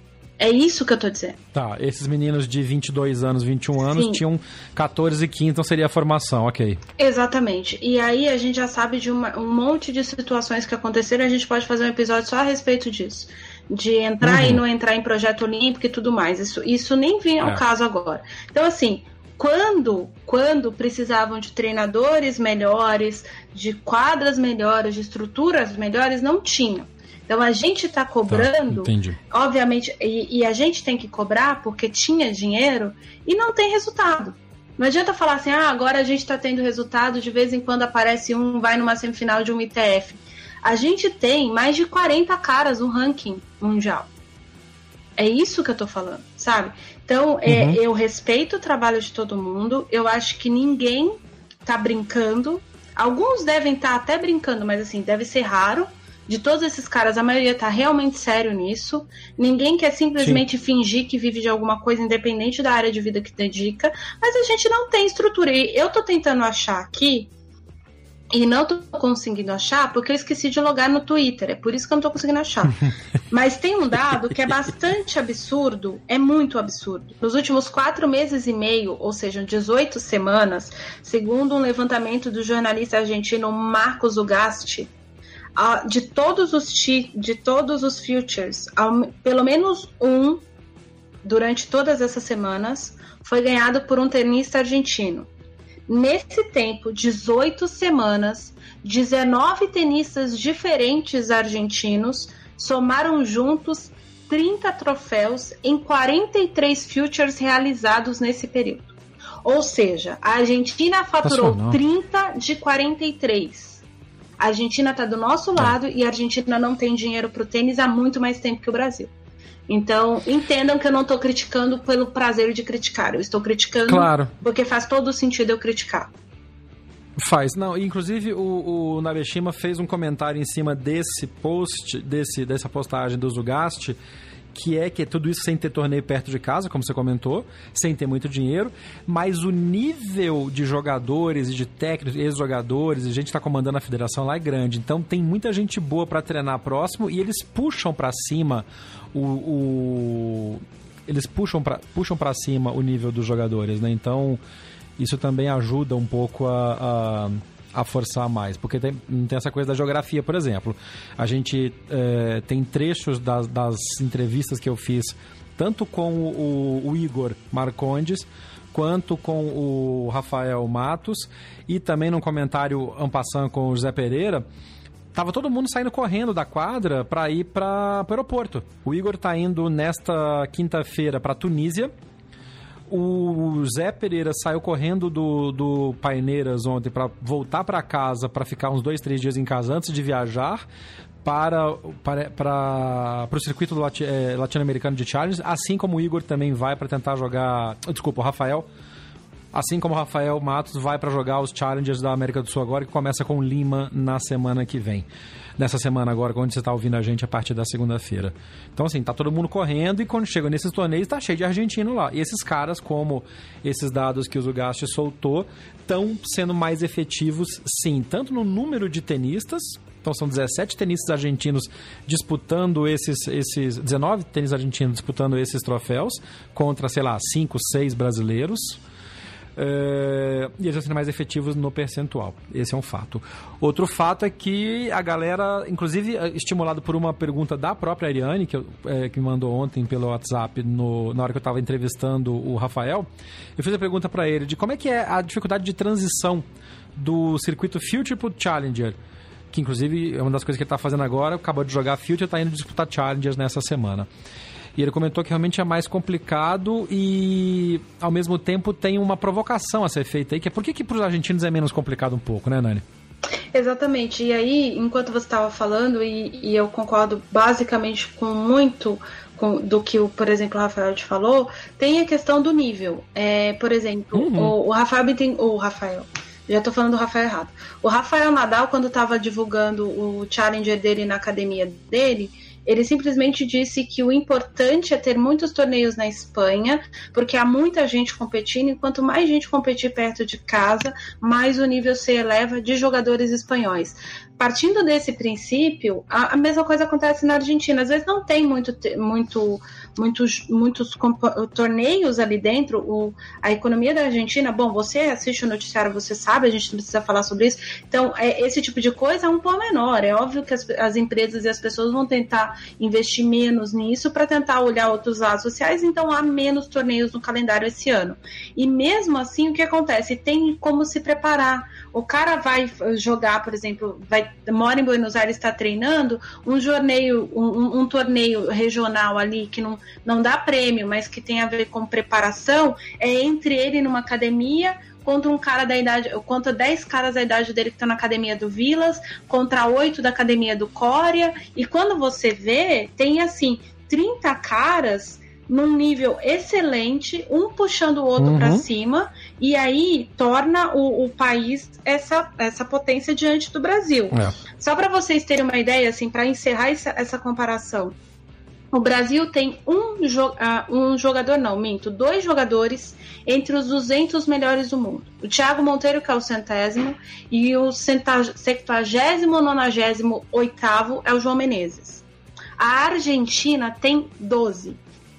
É isso que eu tô dizendo. Tá, esses meninos de vinte e dois anos, vinte e um anos, Sim. tinham catorze e quinze, então seria a formação, ok. Exatamente. E aí a gente já sabe de uma, um monte de situações que aconteceram, a gente pode fazer um episódio só a respeito disso. De entrar uhum. e não entrar em projeto olímpico e tudo mais. Isso, isso nem vem ao é. caso agora. Então, assim, quando, quando precisavam de treinadores melhores, de quadras melhores, de estruturas melhores, não tinham. Então a gente está cobrando, tá, obviamente, e, e a gente tem que cobrar porque tinha dinheiro e não tem resultado. Não adianta falar assim, ah, agora a gente está tendo resultado, de vez em quando aparece um, vai numa semifinal de um I T F. A gente tem mais de quarenta caras no ranking mundial. É isso que eu tô falando, sabe? Então, uhum. é, eu respeito o trabalho de todo mundo, eu acho que ninguém tá brincando. Alguns devem estar tá até brincando, mas assim, deve ser raro. De todos esses caras, a maioria tá realmente sério nisso. Ninguém quer simplesmente Sim. fingir que vive de alguma coisa independente da área de vida que dedica. Mas a gente não tem estrutura. E eu tô tentando achar aqui, e não tô conseguindo achar, porque eu esqueci de logar no Twitter. É por isso que eu não tô conseguindo achar. Mas tem um dado que é bastante absurdo, é muito absurdo. Nos últimos quatro meses e meio, ou seja, dezoito semanas, segundo um levantamento do jornalista argentino Marcos Ugasti, de todos os de todos os futures, pelo menos um durante todas essas semanas foi ganhado por um tenista argentino. Nesse tempo, dezoito semanas, dezenove tenistas diferentes argentinos somaram juntos trinta troféus em quarenta e três futures realizados nesse período. Ou seja, a Argentina faturou trinta de quarenta e três. A Argentina está do nosso lado é. e a Argentina não tem dinheiro para o tênis há muito mais tempo que o Brasil. Então, entendam que eu não estou criticando pelo prazer de criticar. Eu estou criticando claro. porque faz todo sentido eu criticar. Faz. Não, inclusive o, o Nabeshima fez um comentário em cima desse post, desse, dessa postagem do Zugast, que é que é tudo isso sem ter torneio perto de casa, como você comentou, sem ter muito dinheiro, mas o nível de jogadores e de técnicos, ex-jogadores, e gente que está comandando a federação lá é grande. Então tem muita gente boa para treinar próximo e eles puxam para cima o... o... eles puxam para puxam para cima o nível dos jogadores, né? Então isso também ajuda um pouco a, a, a forçar mais, porque tem, tem essa coisa da geografia, por exemplo. A gente é, tem trechos das, das entrevistas que eu fiz, tanto com o, o Igor Marcondes, quanto com o Rafael Matos, e também num comentário en passant com o José Pereira. Tava todo mundo saindo correndo da quadra para ir para o aeroporto. O Igor tá indo nesta quinta-feira para Tunísia. O Zé Pereira saiu correndo do, do Paineiras ontem para voltar para casa, para ficar uns dois, três dias em casa antes de viajar para, para, para, para o circuito do Lati, é, latino-americano de Challenge, assim como o Igor também vai para tentar jogar... Desculpa, o Rafael... Assim como o Rafael Matos vai para jogar os Challengers da América do Sul agora, que começa com Lima na semana que vem. Nessa semana agora, quando você está ouvindo a gente a partir da segunda-feira. Então, assim, tá todo mundo correndo e quando chega nesses torneios tá cheio de argentino lá. E esses caras, como esses dados que o Zugast soltou, estão sendo mais efetivos, sim, tanto no número de tenistas. Então são dezessete tenistas argentinos disputando esses, esses... dezenove tenistas argentinos disputando esses troféus contra, sei lá, cinco, seis brasileiros. Uh, e eles estão sendo mais efetivos no percentual. Esse é um fato. Outro fato é que a galera, inclusive estimulado por uma pergunta da própria Ariane, que, eu, é, que me mandou ontem pelo WhatsApp, no, na hora que eu estava entrevistando o Rafael, eu fiz a pergunta para ele de como é que é a dificuldade de transição do circuito Future para o Challenger, que inclusive é uma das coisas que ele está fazendo agora, acabou de jogar Future e está indo disputar Challengers nessa semana. E ele comentou que realmente é mais complicado e, ao mesmo tempo, tem uma provocação a ser feita aí, que é por que, que para os argentinos é menos complicado um pouco, né, Nani? Exatamente. E aí, enquanto você estava falando, e, e eu concordo basicamente com muito com, do que, o, por exemplo, o Rafael te falou, tem a questão do nível. É, por exemplo, uhum. o, o Rafael tem, o Rafael... Já tô falando do Rafael errado. O Rafael Nadal, quando estava divulgando o Challenger dele na academia dele, ele simplesmente disse que o importante é ter muitos torneios na Espanha, porque há muita gente competindo, e quanto mais gente competir perto de casa, mais o nível se eleva de jogadores espanhóis. Partindo desse princípio, a, a mesma coisa acontece na Argentina. Às vezes não tem muito, muito, muitos, muitos torneios ali dentro. O, a economia da Argentina, bom, você assiste o noticiário, você sabe, a gente não precisa falar sobre isso. Então, é, esse tipo de coisa é um pouco menor. É óbvio que as, as empresas e as pessoas vão tentar investir menos nisso para tentar olhar outros lados sociais, então há menos torneios no calendário esse ano. E mesmo assim, o que acontece? Tem como se preparar. O cara vai jogar, por exemplo, vai, mora em Buenos Aires, está treinando, um torneio, um, um torneio regional ali que não, não dá prêmio, mas que tem a ver com preparação, é entre ele numa academia contra um cara da idade, contra dez caras da idade dele que estão na academia do Vilas, contra oito da academia do Coria, e quando você vê, tem assim, trinta caras num nível excelente, um puxando o outro uhum. para cima, e aí torna o, o país essa, essa potência diante do Brasil. É. Só para vocês terem uma ideia, assim, para encerrar essa, essa comparação, o Brasil tem um, jo- uh, um jogador, não, minto, dois jogadores entre os duzentos melhores do mundo. O Thiago Monteiro, que é o centésimo, e o septuagésimo, nonagésimo oitavo é o João Menezes. A Argentina tem doze.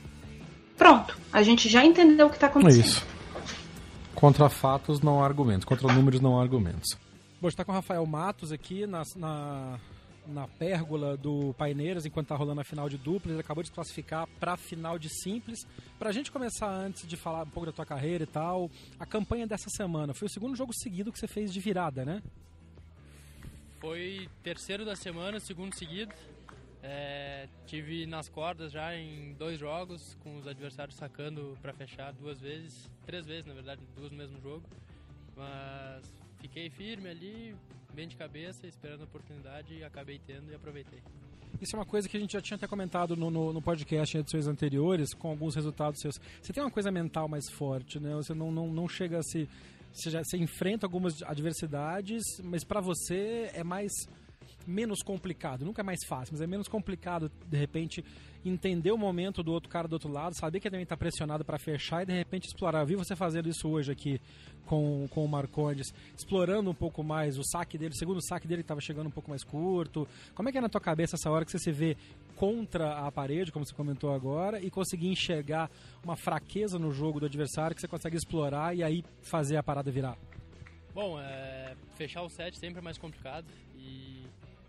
Pronto, a gente já entendeu o que está acontecendo. Isso. Contra fatos não há argumentos, contra números não há argumentos. Bom, a gente está com o Rafael Matos aqui na, na, na pérgola do Paineiras, enquanto está rolando a final de duplas. Ele acabou de se classificar para a final de simples. Para a gente começar, antes de falar um pouco da tua carreira e tal, a campanha dessa semana foi o segundo jogo seguido que você fez de virada, né? Foi terceiro da semana, segundo seguido. É, tive nas cordas já em dois jogos, com os adversários sacando para fechar duas vezes, três vezes na verdade, duas no mesmo jogo, mas fiquei firme ali, bem de cabeça, esperando a oportunidade, e acabei tendo e aproveitei. Isso é uma coisa que a gente já tinha até comentado no, no, no podcast em edições anteriores, com alguns resultados seus. Você tem uma coisa mental mais forte, né? Você não, não, não chega a se... Você, já, você enfrenta algumas adversidades, mas para você é mais... menos complicado, nunca é mais fácil, mas é menos complicado, de repente, entender o momento do outro cara do outro lado, saber que ele também está pressionado para fechar e, de repente, explorar. Eu vi você fazendo isso hoje aqui com, com o Marcondes, explorando um pouco mais o saque dele, o segundo saque dele estava chegando um pouco mais curto. Como é que é na tua cabeça essa hora que você se vê contra a parede, como você comentou agora, e conseguir enxergar uma fraqueza no jogo do adversário que você consegue explorar e aí fazer a parada virar? Bom, é, fechar o set sempre é mais complicado e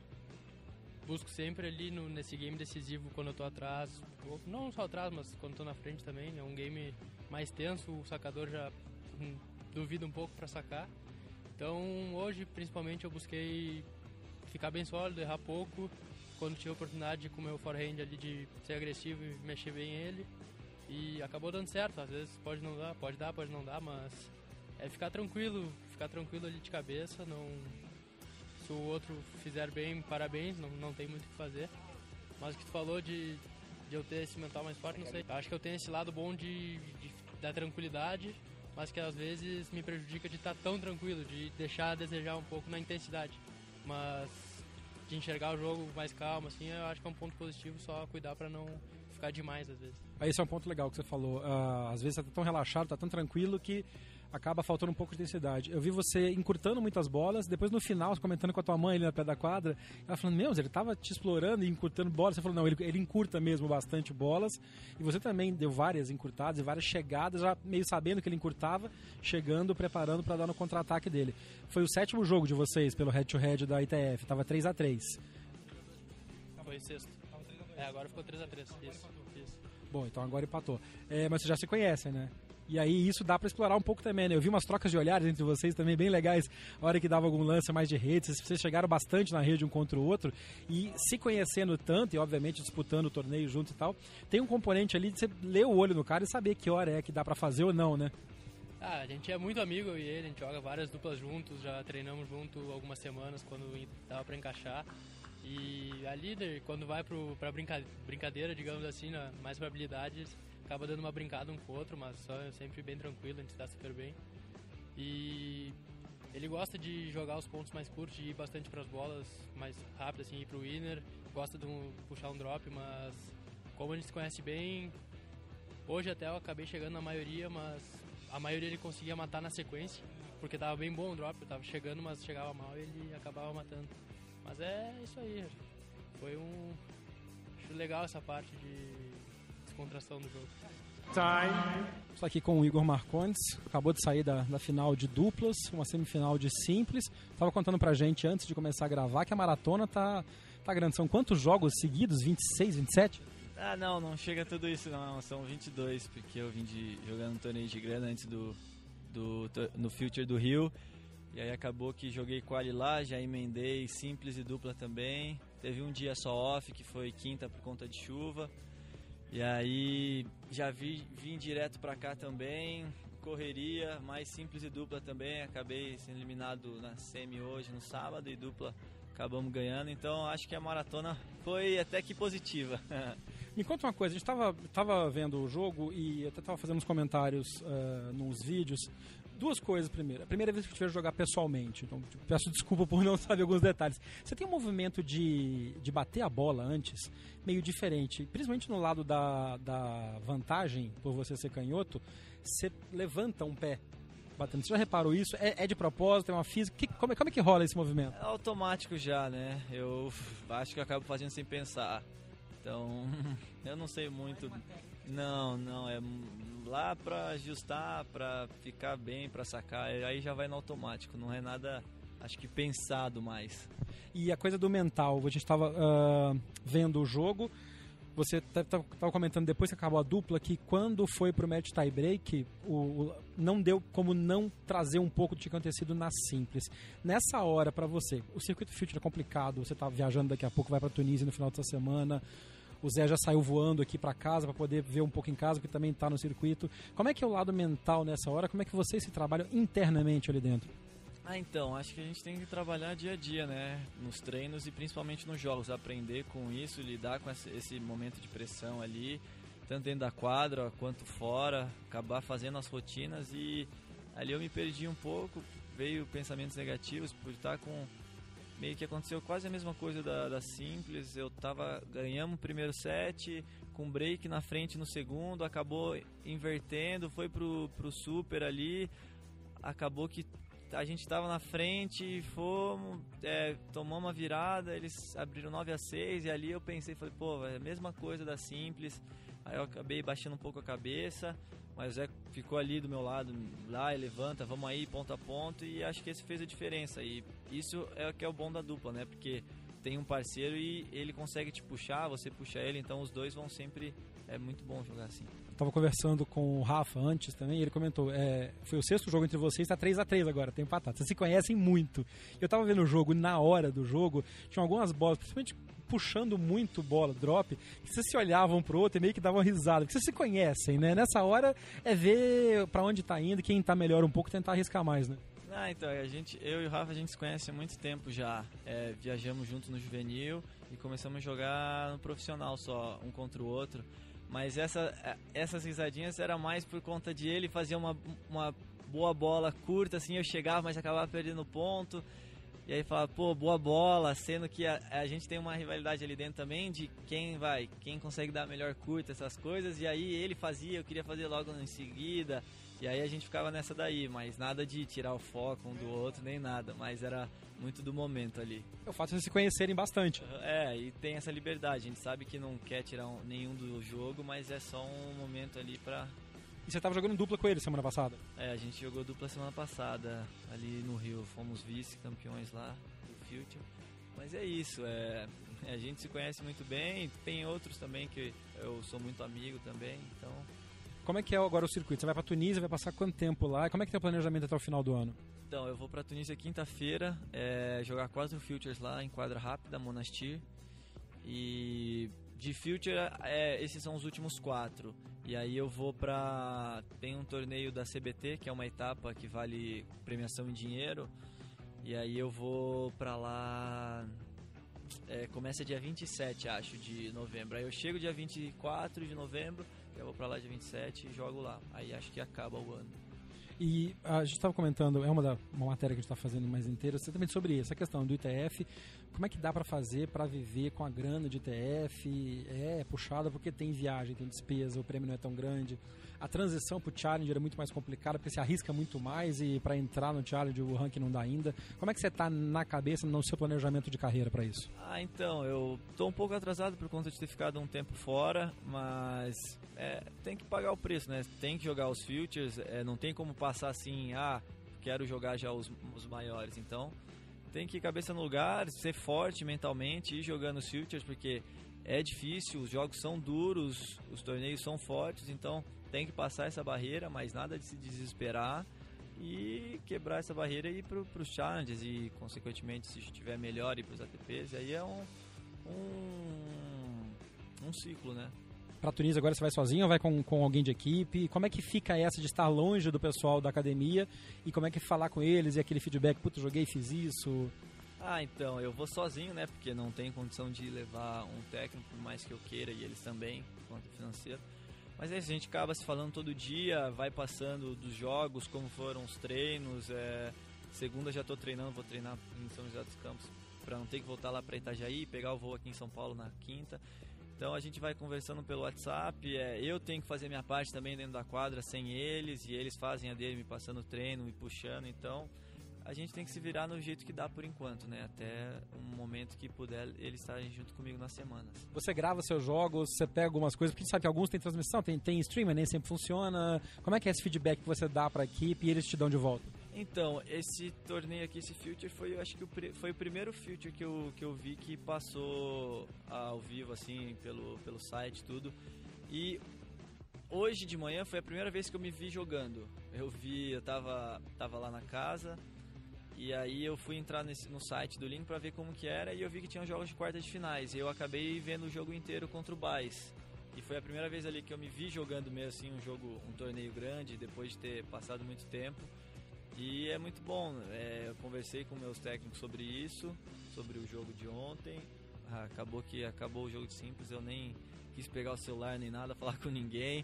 busco sempre ali no, nesse game decisivo quando eu tô atrás, ou não só atrás, mas quando tô na frente também. É um game mais tenso, o sacador já hum, duvida um pouco para sacar. Então hoje principalmente eu busquei ficar bem sólido, errar pouco. Quando tive a oportunidade com o meu forehand ali de ser agressivo e mexer bem ele, e acabou dando certo. Às vezes pode não dar, pode dar, pode não dar, mas é ficar tranquilo, ficar tranquilo ali de cabeça. Não, se o outro fizer bem, parabéns, não, não tem muito o que fazer. Mas o que tu falou de, de eu ter esse mental mais forte, não sei. Acho que eu tenho esse lado bom de, de, da tranquilidade, mas que às vezes me prejudica de estar tão tranquilo, de deixar a desejar um pouco na intensidade. Mas de enxergar o jogo mais calmo, assim, eu acho que é um ponto positivo, só cuidar para não ficar demais às vezes. Esse é um ponto legal que você falou. Uh, às vezes você tá tão relaxado, tá tão tranquilo que acaba faltando um pouco de intensidade. Eu vi você encurtando muitas bolas, depois no final, comentando com a tua mãe ali na pé da quadra, ela falando, meu, ele tava te explorando e encurtando bolas. Você falou, não, ele, ele encurta mesmo bastante bolas. E você também deu várias encurtadas e várias chegadas, já meio sabendo que ele encurtava, chegando, preparando para dar no contra-ataque dele. Foi o sétimo jogo de vocês pelo head-to-head da I T F, tava três a três. Foi sexto. É, agora ficou três a três. Isso, isso. Bom, então agora empatou. É, mas vocês já se conhecem, né? E aí isso dá pra explorar um pouco também, né? Eu vi umas trocas de olhares entre vocês também bem legais, a hora que dava algum lance mais de rede, vocês chegaram bastante na rede um contra o outro, e se conhecendo tanto, e obviamente disputando o torneio junto e tal, tem um componente ali de você ler o olho no cara e saber que hora é que dá pra fazer ou não, né? Ah, a gente é muito amigo, eu e ele, a gente joga várias duplas juntos, já treinamos junto algumas semanas quando dava pra encaixar. E a líder, quando vai pro, pra brinca, brincadeira, digamos assim, na, mais pra habilidades, acaba dando uma brincada um com o outro, mas só sempre bem tranquilo, a gente está super bem. E ele gosta de jogar os pontos mais curtos, de ir bastante para as bolas mais rápidas, assim, ir pro winner, gosta de um, puxar um drop, mas como a gente se conhece bem, hoje até eu acabei chegando na maioria, mas a maioria ele conseguia matar na sequência, porque tava bem bom o drop, eu tava chegando, mas chegava mal e ele acabava matando. Mas é isso aí, foi um... acho legal essa parte de descontração do jogo. Time. Estou aqui com o Igor Marcondes, acabou de sair da, da final de duplas, uma semifinal de simples. Estava contando pra gente antes de começar a gravar que a maratona tá, tá grande. São quantos jogos seguidos? vinte e seis, vinte e sete? Ah, não, não chega a tudo isso não, são vinte e dois, porque eu vim de, jogando um torneio de grana antes do, do, no Future do Rio. E aí acabou que joguei quali lá, já emendei simples e dupla também. Teve um dia só off, que foi quinta por conta de chuva. E aí já vi, vim direto pra cá também, correria, mais simples e dupla também. Acabei sendo eliminado na semi hoje, no sábado, e dupla acabamos ganhando. Então acho que a maratona foi até que positiva. Me conta uma coisa, a gente tava, tava vendo o jogo e até tava fazendo uns comentários uh, nos vídeos. Duas coisas primeiro. A primeira vez que eu te vejo jogar pessoalmente, então peço desculpa por não saber alguns detalhes. Você tem um movimento de, de bater a bola antes, meio diferente, principalmente no lado da, da vantagem, por você ser canhoto, você levanta um pé batendo. Você já reparou isso? É, é de propósito, é uma física? Que, como, é, como é que rola esse movimento? É automático já, né? Eu acho que eu acabo fazendo sem pensar. Então, eu não sei muito. Não, não, é lá pra ajustar, pra ficar bem, pra sacar, aí já vai no automático, não é nada, acho que pensado mais. E a coisa do mental, a gente estava uh, vendo o jogo, você estava comentando depois que acabou a dupla que quando foi pro match tie break, o, o, não deu como não trazer um pouco do que tinha acontecido na simples. Nessa hora, para você, o circuito Future é complicado, você tá viajando daqui a pouco, vai pra Tunísia no final dessa semana. O Zé já saiu voando aqui para casa para poder ver um pouco em casa, porque também está no circuito. Como é que é o lado mental nessa hora? Como é que vocês se trabalham internamente ali dentro? Ah, então, acho que a gente tem que trabalhar dia a dia, né? Nos treinos e principalmente nos jogos. Aprender com isso, lidar com esse momento de pressão ali, tanto dentro da quadra quanto fora. Acabar fazendo as rotinas e ali eu me perdi um pouco, veio pensamentos negativos por estar com... Meio que aconteceu quase a mesma coisa da, da Simples, eu tava, ganhamos o primeiro set, com break na frente no segundo, acabou invertendo, foi pro, pro Super ali, acabou que a gente tava na frente, fomos, é, tomamos uma virada, eles abriram nove a seis, e ali eu pensei, falei, pô, é a mesma coisa da Simples, aí eu acabei baixando um pouco a cabeça, mas o Zé ficou ali do meu lado, lá e levanta, vamos aí, ponto a ponto, e acho que esse fez a diferença, e isso é o que é o bom da dupla, né, porque tem um parceiro e ele consegue te puxar, você puxa ele, então os dois vão sempre, é muito bom jogar assim. Eu tava conversando com o Rafa antes também, e ele comentou, é, foi o sexto jogo entre vocês, tá três a três agora, tem empatado, vocês se conhecem muito. Eu tava vendo o jogo, na hora do jogo, tinha algumas bolas, principalmente puxando muito bola, drop, que vocês se olhavam pro outro e meio que davam risada, porque vocês se conhecem, né? Nessa hora é ver pra onde tá indo, quem tá melhor um pouco, tentar arriscar mais, né? Ah, então, a gente, eu e o Rafa, a gente se conhece há muito tempo já. É, viajamos juntos no juvenil e começamos a jogar no profissional só, um contra o outro. Mas essa, essas risadinhas era mais por conta de ele fazer uma, uma boa bola curta, assim, eu chegava, mas acabava perdendo ponto. E aí falava, pô, boa bola, sendo que a, a gente tem uma rivalidade ali dentro também de quem vai, quem consegue dar melhor curta, essas coisas. E aí ele fazia, eu queria fazer logo em seguida. E aí a gente ficava nessa daí, mas nada de tirar o foco um do outro, nem nada. Mas era muito do momento ali. É o fato de vocês se conhecerem bastante. É, e tem essa liberdade. A gente sabe que não quer tirar um, nenhum do jogo, mas é só um momento ali pra... E você estava jogando dupla com ele semana passada? É, a gente jogou dupla semana passada, ali no Rio. Fomos vice-campeões lá do Future. Mas é isso, é, a gente se conhece muito bem. Tem outros também que eu sou muito amigo também, então... Como é que é agora o circuito? Você vai pra Tunísia, vai passar quanto tempo lá? Como é que tem o planejamento até o final do ano? Então, eu vou pra Tunísia quinta-feira, é, jogar quatro Futures lá em quadra rápida, Monastir. E de Future, é, esses são os últimos quatro. E aí eu vou pra... Tem um torneio da C B T, que é uma etapa que vale premiação em dinheiro. E aí eu vou pra lá... É, começa dia vinte e sete, acho, de novembro. Aí eu chego dia vinte e quatro de novembro, eu vou pra lá dia vinte e sete e jogo lá. Aí acho que acaba o ano. E a gente estava comentando, é uma, da, uma matéria que a gente está fazendo mais inteira, exatamente sobre essa questão do I T F. Como é que dá para fazer para viver com a grana de I T F? É puxada porque tem viagem, tem despesa, o prêmio não é tão grande. A transição para o Challenger é muito mais complicada porque se arrisca muito mais e para entrar no Challenger o ranking não dá ainda. Como é que você está na cabeça, no seu planejamento de carreira para isso? Ah, então, eu tô um pouco atrasado por conta de ter ficado um tempo fora, mas é, tem que pagar o preço, né? Tem que jogar os Futures, é, não tem como passar assim, ah, quero jogar já os, os maiores, então tem que ir cabeça no lugar, ser forte mentalmente, ir jogando os Futures, porque é difícil, os jogos são duros, os torneios são fortes, então tem que passar essa barreira, mas nada de se desesperar e quebrar essa barreira e ir para os challenges e, consequentemente, se estiver melhor, ir para os A T Ps, aí é um, um, um ciclo, né? Para Tunísia agora você vai sozinho ou vai com, com alguém de equipe? Como é que fica essa de estar longe do pessoal da academia e como é que falar com eles e aquele feedback, puta, joguei, fiz isso? Ah, então, eu vou sozinho, né, porque não tem condição de levar um técnico, por mais que eu queira, e eles também, por conta financeira. Mas é isso, a gente acaba se falando todo dia, vai passando dos jogos, como foram os treinos. É... Segunda já estou treinando, vou treinar em São José dos Campos, para não ter que voltar lá para Itajaí, pegar o voo aqui em São Paulo na quinta. Então a gente vai conversando pelo WhatsApp, é, eu tenho que fazer minha parte também dentro da quadra sem eles, e eles fazem a dele, me passando o treino, me puxando, então a gente tem que se virar no jeito que dá por enquanto, né? Até um momento que puder eles estarem junto comigo nas semanas. Você grava seus jogos, você pega algumas coisas, porque a gente sabe que alguns tem transmissão, tem, tem streamer, nem sempre funciona. Como é que é esse feedback que você dá pra equipe e eles te dão de volta? Então, esse torneio aqui, esse Future, foi, eu acho que o, foi o primeiro Future que eu, que eu vi que passou ao vivo, assim, pelo, pelo site, tudo. E hoje de manhã foi a primeira vez que eu me vi jogando. Eu vi, eu tava, tava lá na casa, e aí eu fui entrar nesse, no site do Link pra ver como que era, e eu vi que tinha jogos de quartas de finais. E eu acabei vendo o jogo inteiro contra o Baez. E foi a primeira vez ali que eu me vi jogando mesmo, assim, um jogo, um torneio grande, depois de ter passado muito tempo. E é muito bom, é, eu conversei com meus técnicos sobre isso, sobre o jogo de ontem. Ah, acabou que acabou o jogo de simples, eu nem quis pegar o celular nem nada, falar com ninguém.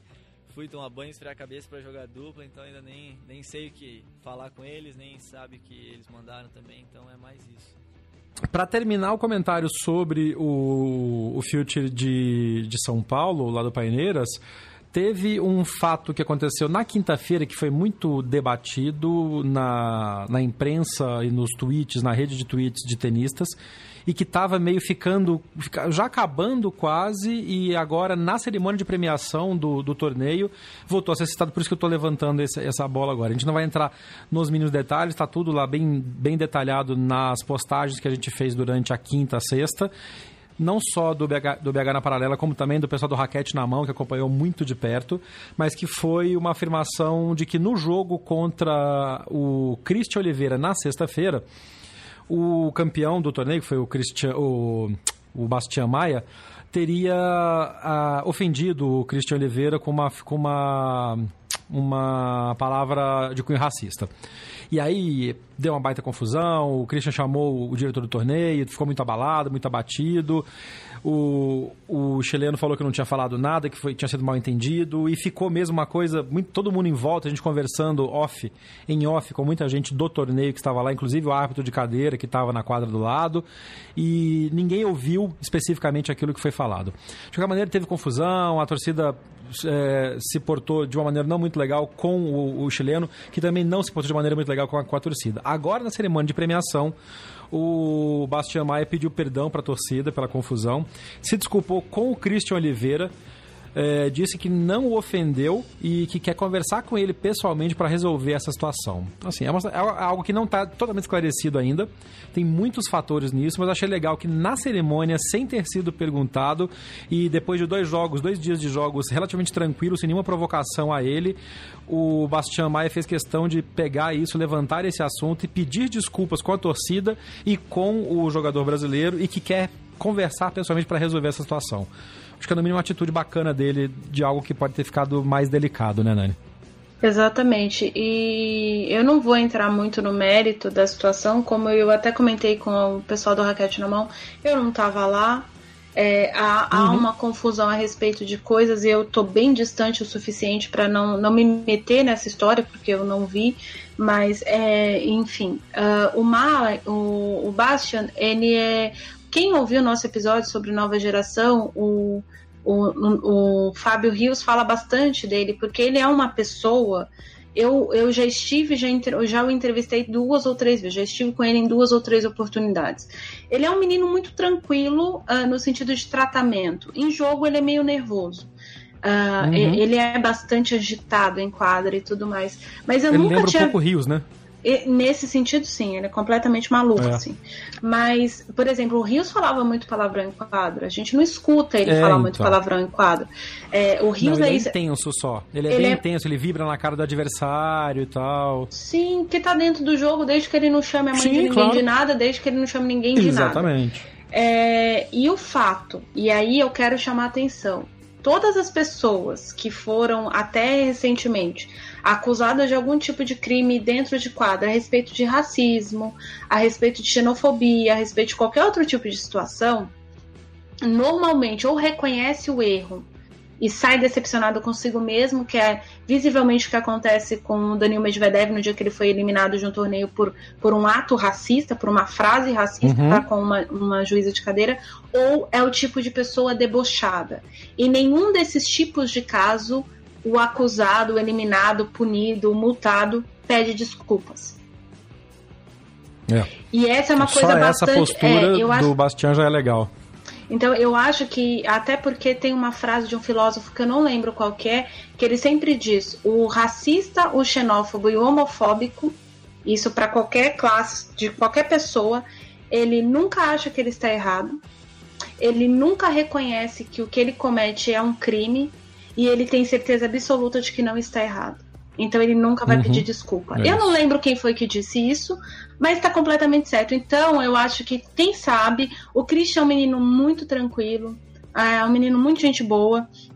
fui tomar banho, esfriar a cabeça para jogar dupla, então ainda nem, nem sei o que falar com eles, nem sabe o que eles mandaram também, então é mais isso. Para terminar o comentário sobre o, o Future de, de São Paulo, lá do Paineiras, teve um fato que aconteceu na quinta-feira que foi muito debatido na, na imprensa e nos tweets, na rede de tweets de tenistas, e que estava meio ficando, já acabando quase, e agora na cerimônia de premiação do, do torneio voltou a ser citado, por isso que eu estou levantando essa, essa bola agora. A gente não vai entrar nos mínimos detalhes, está tudo lá bem, bem detalhado nas postagens que a gente fez durante a quinta, a sexta, não só do B H, do B H na Paralela, como também do pessoal do Raquete na Mão, que acompanhou muito de perto, mas que foi uma afirmação de que no jogo contra o Christian Oliveira na sexta-feira, o campeão do torneio, que foi o, Christian, o, o Bastian Maia, teria ah, ofendido o Christian Oliveira com uma, com uma, uma palavra de cunho racista. E aí deu uma baita confusão, o Christian chamou o diretor do torneio, ficou muito abalado, muito abatido. O, o chileno falou que não tinha falado nada, que foi, tinha sido mal entendido, e ficou mesmo uma coisa, muito, todo mundo em volta, a gente conversando off, em off, com muita gente do torneio que estava lá, inclusive o árbitro de cadeira que estava na quadra do lado, e ninguém ouviu especificamente aquilo que foi falado. De qualquer maneira, teve confusão, a torcida é, se portou de uma maneira não muito legal com o, o chileno, que também não se portou de maneira muito legal com a, com a torcida. Agora, na cerimônia de premiação, o Bastian Maia pediu perdão para a torcida pela confusão, se desculpou com o Christian Oliveira, é, disse que não o ofendeu e que quer conversar com ele pessoalmente para resolver essa situação. Então, assim, é, uma, é algo que não está totalmente esclarecido ainda, tem muitos fatores nisso, mas achei legal que na cerimônia, sem ter sido perguntado, e depois de dois jogos, dois dias de jogos relativamente tranquilos, sem nenhuma provocação a ele, o Bastian Maia fez questão de pegar isso, levantar esse assunto e pedir desculpas com a torcida e com o jogador brasileiro, e que quer conversar pessoalmente para resolver essa situação. Acho que é no mínimo uma atitude bacana dele, de algo que pode ter ficado mais delicado, né, Nani? Exatamente, e eu não vou entrar muito no mérito da situação, como eu até comentei com o pessoal do Raquete na Mão, eu não estava lá, é, há, há uhum. uma confusão a respeito de coisas e eu estou bem distante o suficiente para não, não me meter nessa história, porque eu não vi, mas, é, enfim, uh, o, Ma, o, o Bastian, ele é... Quem ouviu o nosso episódio sobre nova geração, o, o, o, o Fábio Rios fala bastante dele, porque ele é uma pessoa... Eu, eu já estive, já, eu já o entrevistei duas ou três vezes, já estive com ele em duas ou três oportunidades. Ele é um menino muito tranquilo uh, no sentido de tratamento. Em jogo ele é meio nervoso. Uh, uhum. Ele é bastante agitado em quadra e tudo mais. Mas eu ele nunca lembra tinha... um pouco Rios, né? Nesse sentido, sim, ele é completamente maluco, é. assim. Mas, por exemplo, o Rios falava muito palavrão em quadro. A gente não escuta ele é, falar então. muito palavrão em quadro. É, o Rios não, ele é, é intenso só. Ele é ele bem é... intenso, ele vibra na cara do adversário e tal. Sim, que tá dentro do jogo desde que ele não chame a mãe sim, de ninguém claro. de nada, desde que ele não chame ninguém de Exatamente. nada. É, e o fato, e aí eu quero chamar a atenção, todas as pessoas que foram até recentemente acusadas de algum tipo de crime dentro de quadra a respeito de racismo, a respeito de xenofobia, a respeito de qualquer outro tipo de situação, normalmente ou reconhece o erro e sai decepcionado consigo mesmo, que é visivelmente o que acontece com o Daniil Medvedev no dia que ele foi eliminado de um torneio por, por um ato racista, por uma frase racista, uhum. tá, com uma, uma juíza de cadeira, ou é o tipo de pessoa debochada. Em nenhum desses tipos de caso, o acusado, o eliminado, o punido, o multado, pede desculpas. É. E essa é uma Só coisa essa bastante... postura é, eu do acho... Bastian já é legal. Então, eu acho que, até porque tem uma frase de um filósofo que eu não lembro qual que é, que ele sempre diz, o racista, o xenófobo e o homofóbico, isso para qualquer classe, de qualquer pessoa, ele nunca acha que ele está errado, ele nunca reconhece que o que ele comete é um crime, e ele tem certeza absoluta de que não está errado. Então ele nunca vai uhum. pedir desculpa. É eu não lembro quem foi que disse isso, mas está completamente certo. Então eu acho que, quem sabe, o Christian é um menino muito tranquilo, é um menino muito gente boa.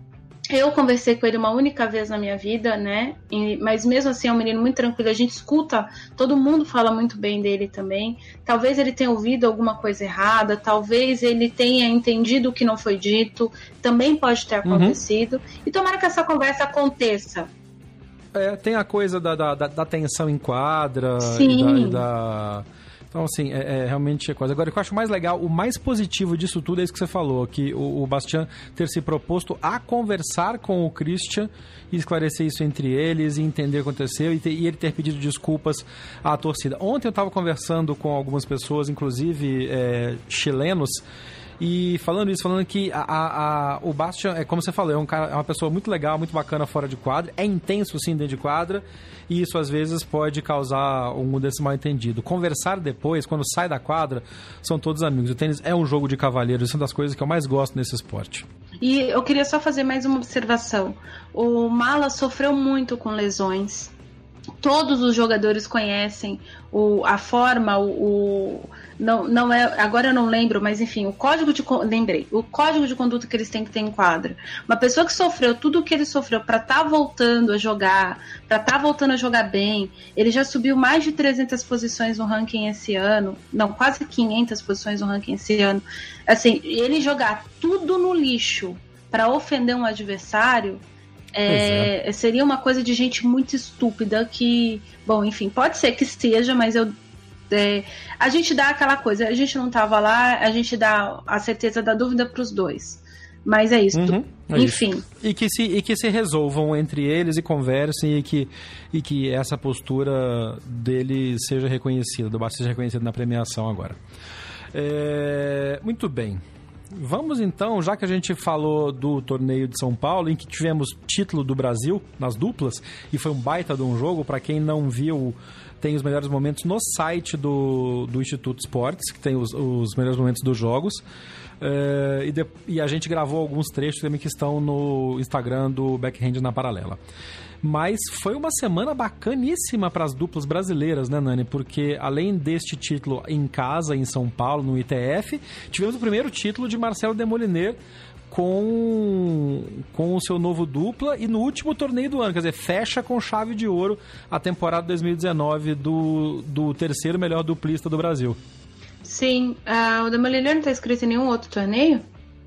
Eu conversei com ele uma única vez na minha vida, né? E, mas mesmo assim é um menino muito tranquilo. A gente escuta, todo mundo fala muito bem dele também. Talvez ele tenha ouvido alguma coisa errada, talvez ele tenha entendido o que não foi dito. Também pode ter acontecido. Uhum. E tomara que essa conversa aconteça. É, tem a coisa da, da, da tensão em quadra. Sim. E da... E da... Então, assim, é, é realmente a coisa. Agora, o que eu acho mais legal, o mais positivo disso tudo é isso que você falou, que o, o Bastian ter se proposto a conversar com o Christian e esclarecer isso entre eles e entender o que aconteceu e, ter, e ele ter pedido desculpas à torcida. Ontem eu estava conversando com algumas pessoas, inclusive é, chilenos, e falando isso, falando que a, a, a, o Bastian, é como você falou, é, um cara, é uma pessoa muito legal, muito bacana fora de quadra, é intenso sim dentro de quadra, e isso às vezes pode causar um desse mal entendido. Conversar depois, quando sai da quadra, são todos amigos. O tênis é um jogo de cavalheiros, isso é uma das coisas que eu mais gosto nesse esporte. E eu queria só fazer mais uma observação. O Mala sofreu muito com lesões. Todos os jogadores conhecem o, a forma, o, o não, não é, agora eu não lembro, mas enfim, o código de lembrei, o código de conduta que eles têm que ter em quadra. Uma pessoa que sofreu tudo o que ele sofreu para estar tá voltando a jogar, para estar tá voltando a jogar bem, ele já subiu mais de trezentas posições no ranking esse ano, não, quase quinhentas posições no ranking esse ano. Assim, ele jogar tudo no lixo para ofender um adversário. É, é. Seria uma coisa de gente muito estúpida que, bom, enfim, pode ser que seja, mas eu é, a gente dá aquela coisa, a gente não tava lá, a gente dá a certeza da dúvida pros dois, mas é isso, uhum, é enfim isso. E, que se, e que se resolvam entre eles e conversem e que, e que essa postura dele seja reconhecida, do Bastos seja reconhecida na premiação agora. É, muito bem. Vamos então, já que a gente falou do torneio de São Paulo, em que tivemos título do Brasil nas duplas, e foi um baita de um jogo, para quem não viu, tem os melhores momentos no site do, do Instituto Esportes, que tem os, os melhores momentos dos jogos, uh, e, de, e a gente gravou alguns trechos também que estão no Instagram do Backhand na Paralela. Mas foi uma semana bacaníssima para as duplas brasileiras, né, Nani? Porque além deste título em casa, em São Paulo, no I T F, tivemos o primeiro título de Marcelo Demoliner com, com o seu novo dupla e no último torneio do ano. Quer dizer, fecha com chave de ouro a temporada dois mil e dezenove do, do terceiro melhor duplista do Brasil. Sim, uh, o Demoliner não está inscrito em nenhum outro torneio?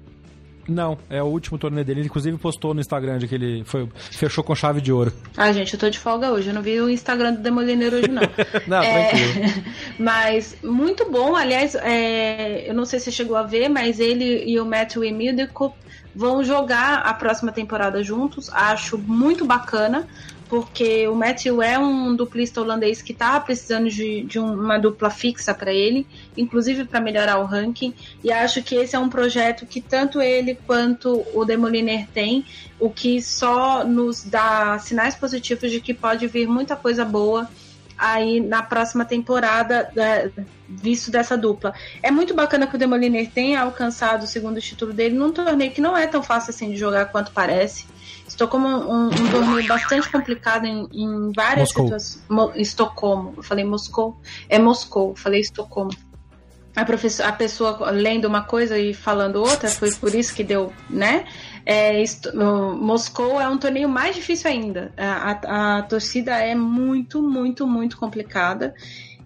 Não, é o último torneio dele. Ele inclusive postou no Instagram de que ele foi, fechou com chave de ouro. Ah, gente, eu tô de folga hoje. Eu não vi o Instagram do Demoliner hoje, não. Não, é, tranquilo. Mas muito bom. Aliás, é, eu não sei se você chegou a ver, mas ele e o Matthew Emildico vão jogar a próxima temporada juntos. Acho muito bacana, porque o Matthew é um duplista holandês que tá precisando de, de uma dupla fixa para ele, inclusive para melhorar o ranking, e acho que esse é um projeto que tanto ele quanto o Demoliner tem, o que só nos dá sinais positivos de que pode vir muita coisa boa aí na próxima temporada, é, visto dessa dupla. É muito bacana que o Demoliner tenha alcançado o segundo título dele num torneio que não é tão fácil assim de jogar quanto parece. Estocolmo é um, um torneio bastante complicado em, em várias situações. Mo- Estocolmo, eu falei Moscou, é Moscou, eu falei Estocolmo. A, professora, a pessoa lendo uma coisa e falando outra, foi por isso que deu, né? É, Est- Moscou é um torneio mais difícil ainda. A, a, a torcida é muito, muito, muito complicada.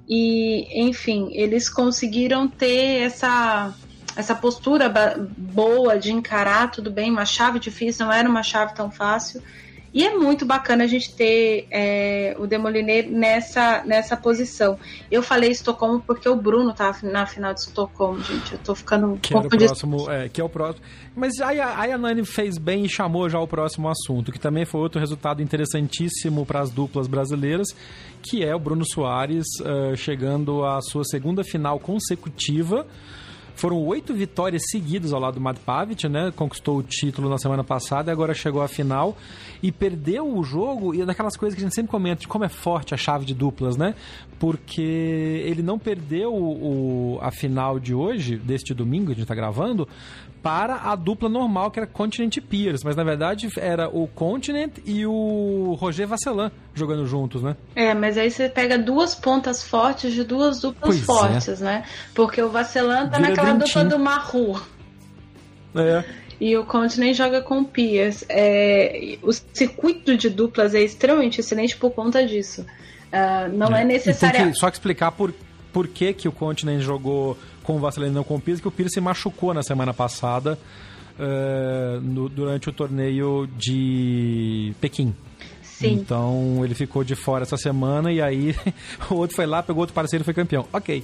E, enfim, eles conseguiram ter essa, essa postura ba- boa de encarar, tudo bem, uma chave difícil, não era uma chave tão fácil. E é muito bacana a gente ter é, o Demoliner nessa, nessa posição. Eu falei Estocolmo porque o Bruno tá na final de Estocolmo, gente. Eu tô ficando um que pouco era o de... próximo, é, que é o próximo. Mas aí a, aí a Nani fez bem e chamou já o próximo assunto, que também foi outro resultado interessantíssimo para as duplas brasileiras, que é o Bruno Soares uh, chegando à sua segunda final consecutiva. Foram oito vitórias seguidas ao lado do Matt Pavic, né? Conquistou o título na semana passada e agora chegou à final e perdeu o jogo. E é daquelas coisas que a gente sempre comenta de como é forte a chave de duplas, né? Porque ele não perdeu o, a final de hoje, deste domingo que a gente está gravando, para a dupla normal, que era Continent e Pierce. Mas, na verdade, era o Continent e o Roger Vasselin jogando juntos, né? É, mas aí você pega duas pontas fortes de duas duplas pois fortes, é. né? Porque o Vasselin tá Vira naquela dupla Dream do Mahu. É. e o Continent joga com o Pierce. É, o circuito de duplas é extremamente excelente por conta disso. Uh, não é, é necessário. Tem que só que explicar por, por que, que o Continent jogou com o Vasselin e não com o Pierce, que o Pierce se machucou na semana passada uh, no, durante o torneio de Pequim. Sim. Então ele ficou de fora essa semana e aí o outro foi lá, pegou outro parceiro e foi campeão. Ok.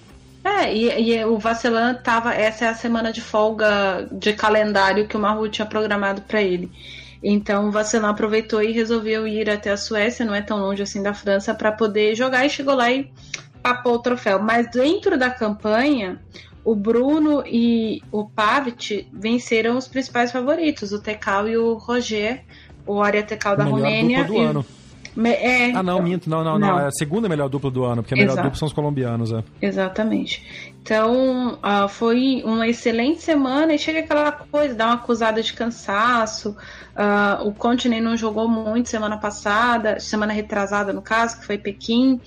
É, e, e o Vasselin tava. Essa é a semana de folga de calendário que o Mahut tinha programado para ele. Então o Vasselin aproveitou e resolveu ir até a Suécia, não é tão longe assim da França, para poder jogar e chegou lá e papou o troféu. Mas dentro da campanha, o Bruno e o Pavic venceram os principais favoritos, o Tecau e o Roger, o Arya Tecau da melhor Romênia. Dupla do e... ano. É, ah, não, minto. Não, não, não, não. É a segunda melhor dupla do ano, porque a melhor Exato. dupla são os colombianos. É. Exatamente. Então, uh, foi uma excelente semana e chega aquela coisa, dá uma acusada de cansaço. Uh, o Continent não jogou muito semana passada, semana retrasada, no caso, que foi Pequim.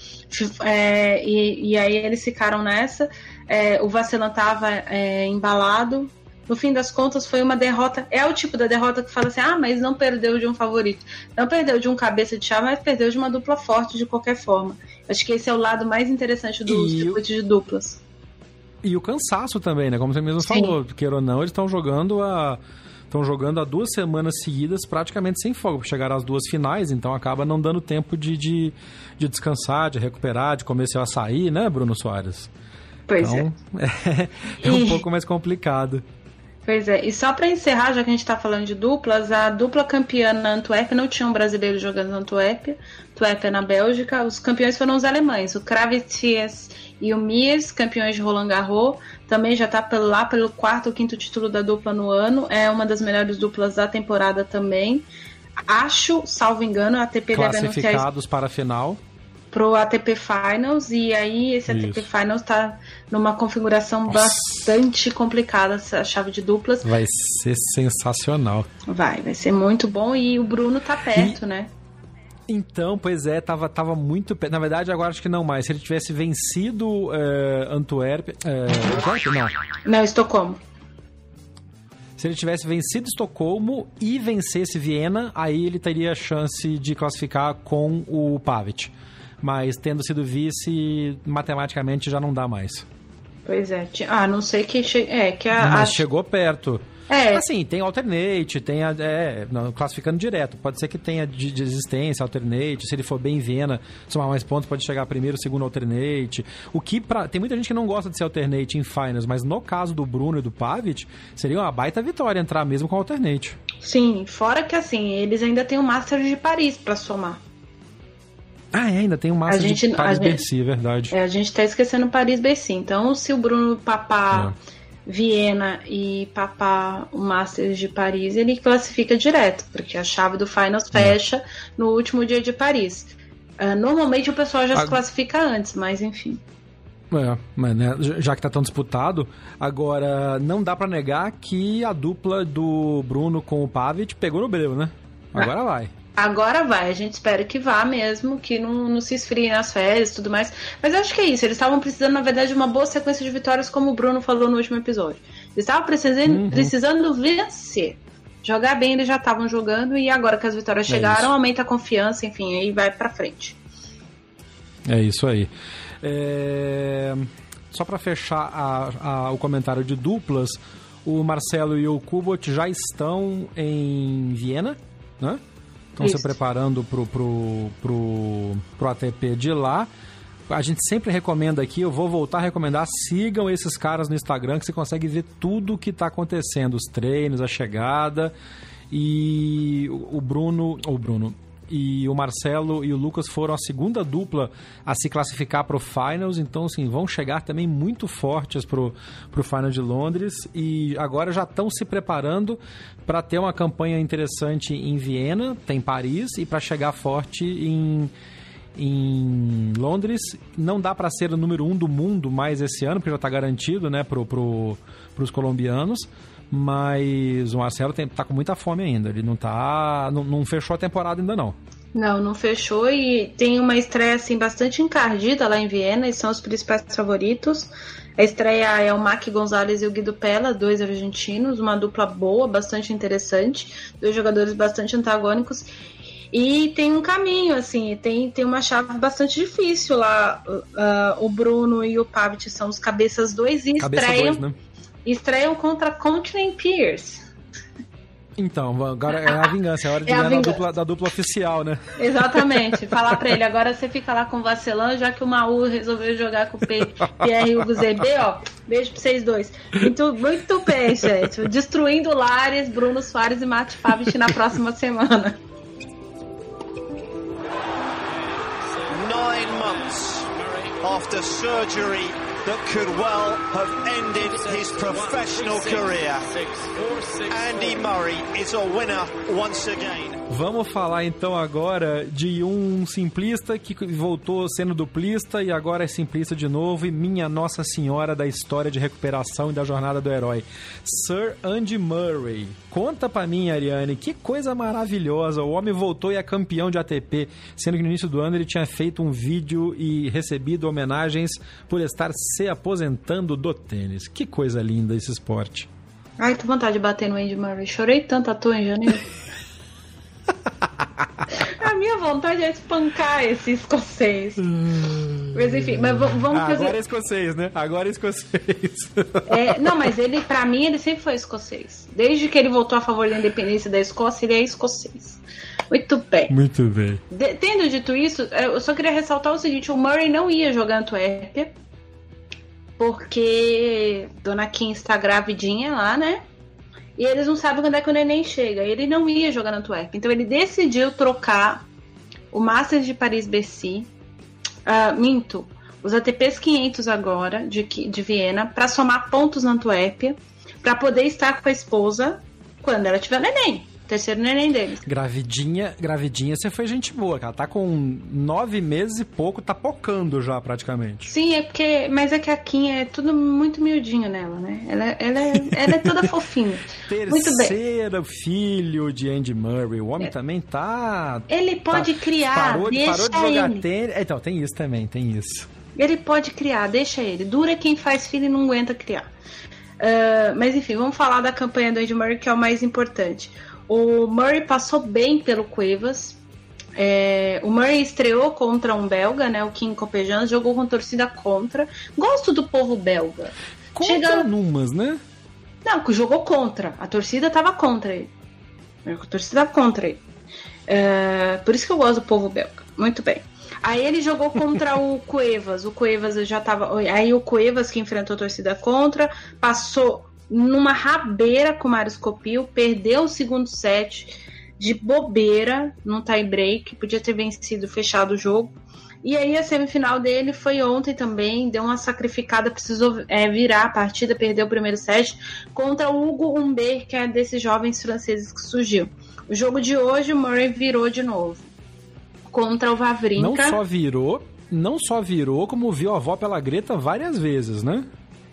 É, e, e aí eles ficaram nessa. É, o Vasselin estava é, embalado. No fim das contas, foi uma derrota. É o tipo da derrota que fala assim: ah, mas não perdeu de um favorito. Não perdeu de um cabeça de chave, mas perdeu de uma dupla forte de qualquer forma. Acho que esse é o lado mais interessante do circuito de duplas. E o cansaço também, né? Como você mesmo Sim. falou, queira ou não, eles estão jogando a. Estão jogando há duas semanas seguidas praticamente sem folga, chegaram às duas finais, então acaba não dando tempo de, de, de descansar, de recuperar, de comer seu açaí, né, Bruno Soares? Pois então, é. É, é um e... pouco mais complicado. Pois é, e só para encerrar, já que a gente está falando de duplas, a dupla campeã na Antuérpia, não tinha um brasileiro jogando na Antuérpia, Antuérpia na Bélgica, os campeões foram os alemães, o Kravitz e o Mies, campeões de Roland Garros, também já está lá pelo quarto ou quinto título da dupla no ano, é uma das melhores duplas da temporada também. Acho, salvo engano, a A T P deve anunciar... Classificados para a final... pro A T P Finals, e aí esse Isso. A T P Finals tá numa configuração Nossa. bastante complicada, essa chave de duplas. Vai ser sensacional. Vai, vai ser muito bom, e o Bruno tá perto, e... né? Então, pois é, tava, tava muito perto. Na verdade, agora acho que não mais. Se ele tivesse vencido é, Antuérpia... É, Antuérpia? Não. Não, Estocolmo. Se ele tivesse vencido Estocolmo e vencesse Viena, aí ele teria a chance de classificar com o Pavic. Mas tendo sido vice, matematicamente já não dá mais. Pois é. Ah, não sei que... Che... É, que a... Mas a... chegou perto. É. Assim, tem alternate, tem a, é, não, classificando direto. Pode ser que tenha de, de existência, alternate. Se ele for bem em Viena, somar mais pontos, pode chegar primeiro, segundo alternate. O que pra, tem muita gente que não gosta de ser alternate em finals, mas no caso do Bruno e do Pavic, seria uma baita vitória entrar mesmo com alternate. Sim, fora que assim, eles ainda têm o Masters de Paris pra somar. Ah, é, ainda tem o Masters gente, de Paris-Bercy, gente, é verdade. É, a gente tá esquecendo Paris-Bercy. Então, se o Bruno papar é. Viena e papar o Masters de Paris, ele classifica direto, porque a chave do Finals fecha é. no último dia de Paris. Uh, normalmente o pessoal já a... se classifica antes, mas enfim. É, mas né, já que tá tão disputado, agora não dá pra negar que a dupla do Bruno com o Pavic pegou no breu, né? Agora ah. vai. Agora vai, a gente espera que vá mesmo, que não, não se esfrie nas férias e tudo mais. Mas eu acho que é isso, eles estavam precisando, na verdade, de uma boa sequência de vitórias, como o Bruno falou no último episódio. Eles estavam precisando, uhum. precisando vencer. Jogar bem, eles já estavam jogando, e agora que as vitórias é chegaram, isso. aumenta a confiança, enfim, aí vai pra frente. É isso aí. É... Só pra fechar a, a, o comentário de duplas, o Marcelo e o Kubot já estão em Viena, né? Estão se preparando pro, pro, pro, pro A T P de lá. A gente sempre recomenda aqui, eu vou voltar a recomendar, sigam esses caras no Instagram, que você consegue ver tudo o que está acontecendo, os treinos, a chegada. E o Bruno, o Bruno e o Marcelo e o Lucas foram a segunda dupla a se classificar para o Finals, então assim, vão chegar também muito fortes para o Final de Londres, e agora já estão se preparando para ter uma campanha interessante em Viena, tem Paris, e para chegar forte em, em Londres. Não dá para ser o número um do mundo mais esse ano, porque já está garantido, né, para pro, os colombianos. Mas o Marcelo tem, tá com muita fome ainda. Ele não tá. Não, não fechou a temporada ainda, não. Não, não fechou, e tem uma estreia assim, bastante encardida lá em Viena, e são os principais favoritos. A estreia é o Mac Gonzalez e o Guido Pella, dois argentinos, uma dupla boa, bastante interessante, dois jogadores bastante antagônicos. E tem um caminho, assim, tem, tem uma chave bastante difícil lá. Uh, o Bruno e o Pavic são os cabeças dois e Cabeça estreiam, dois, né? estreiam contra Courtney Pierce. Então, agora é a vingança, é a hora de É a ganhar da vingança. dupla, da dupla oficial, né? Exatamente. Falar pra ele, agora você fica lá com o Vacilão, já que o Maú resolveu jogar com o P- Pierre Hugo Z B, ó. Beijo pra vocês dois. Muito, muito bem, gente. Destruindo Lares, Bruno Soares e Mate Pavic na próxima semana. Nine months after surgery that could well have ended his professional career, Andy Murray is a winner once again. Vamos falar então agora de um simplista que voltou sendo duplista e agora é simplista de novo, e minha Nossa Senhora da história de recuperação e da jornada do herói, Sir Andy Murray. Conta pra mim, Ariane, que coisa maravilhosa, o homem voltou e é campeão de A T P, sendo que no início do ano ele tinha feito um vídeo e recebido homenagens por estar se aposentando do tênis. Que coisa linda esse esporte. Ai, tô vontade de bater no Andy Murray. Chorei tanto à toa em janeiro. A minha vontade é espancar esse escocês. Mas enfim, mas v- vamos ah, fazer... Agora é escocês, né? Agora é escocês. É, não, mas ele, pra mim, ele sempre foi escocês. Desde que ele voltou a favor da independência da Escócia, ele é escocês. Muito bem. Muito bem. De- tendo dito isso, eu só queria ressaltar o seguinte: o Murray não ia jogar Antuérpia, porque Dona Kim está gravidinha lá, né? E eles não sabem quando é que o neném chega. Ele não ia jogar na Antuérpia. Então ele decidiu trocar o Masters de Paris-Bercy, uh, minto, os A T Ps quinhentos agora, de, de Viena, para somar pontos na Antuérpia, para poder estar com a esposa quando ela tiver neném. Terceiro neném deles. Gravidinha, gravidinha, você foi gente boa, cara. Tá com nove meses e pouco, tá pocando já praticamente. Sim, é porque. Mas é que a Kim é tudo muito miudinho nela, né? Ela, ela, é, ela é toda fofinha. Muito bem. Terceiro filho de Andy Murray. O homem é. também tá. Ele pode tá, criar. Parou, deixa parou de jogar ele. tênis. Então, tem isso também, tem isso. Ele pode criar, deixa ele. Dura quem faz filho e não aguenta criar. Uh, mas enfim, vamos falar da campanha do Andy Murray, que é o mais importante. O Murray passou bem pelo Cuevas. É, o Murray estreou contra um belga, né, o Kim Copejans, jogou com torcida contra. Gosto do povo belga. Contra Chega... numas, né? Não, jogou contra. A torcida tava contra ele. A torcida contra ele. É, por isso que eu gosto do povo belga. Muito bem. Aí ele jogou contra o Cuevas. O Cuevas já tava. Aí o Cuevas, que enfrentou a torcida contra, passou numa rabeira com o Marius Copil, perdeu o segundo set de bobeira num tie break, podia ter vencido, fechado o jogo. E aí a semifinal dele foi ontem também, deu uma sacrificada, precisou é, virar a partida, perdeu o primeiro set contra o Hugo Humbert, que é desses jovens franceses que surgiu. O jogo de hoje, o Murray virou de novo contra o Wawrinka. Não só virou, não só virou, como viu a avó pela Greta várias vezes, né?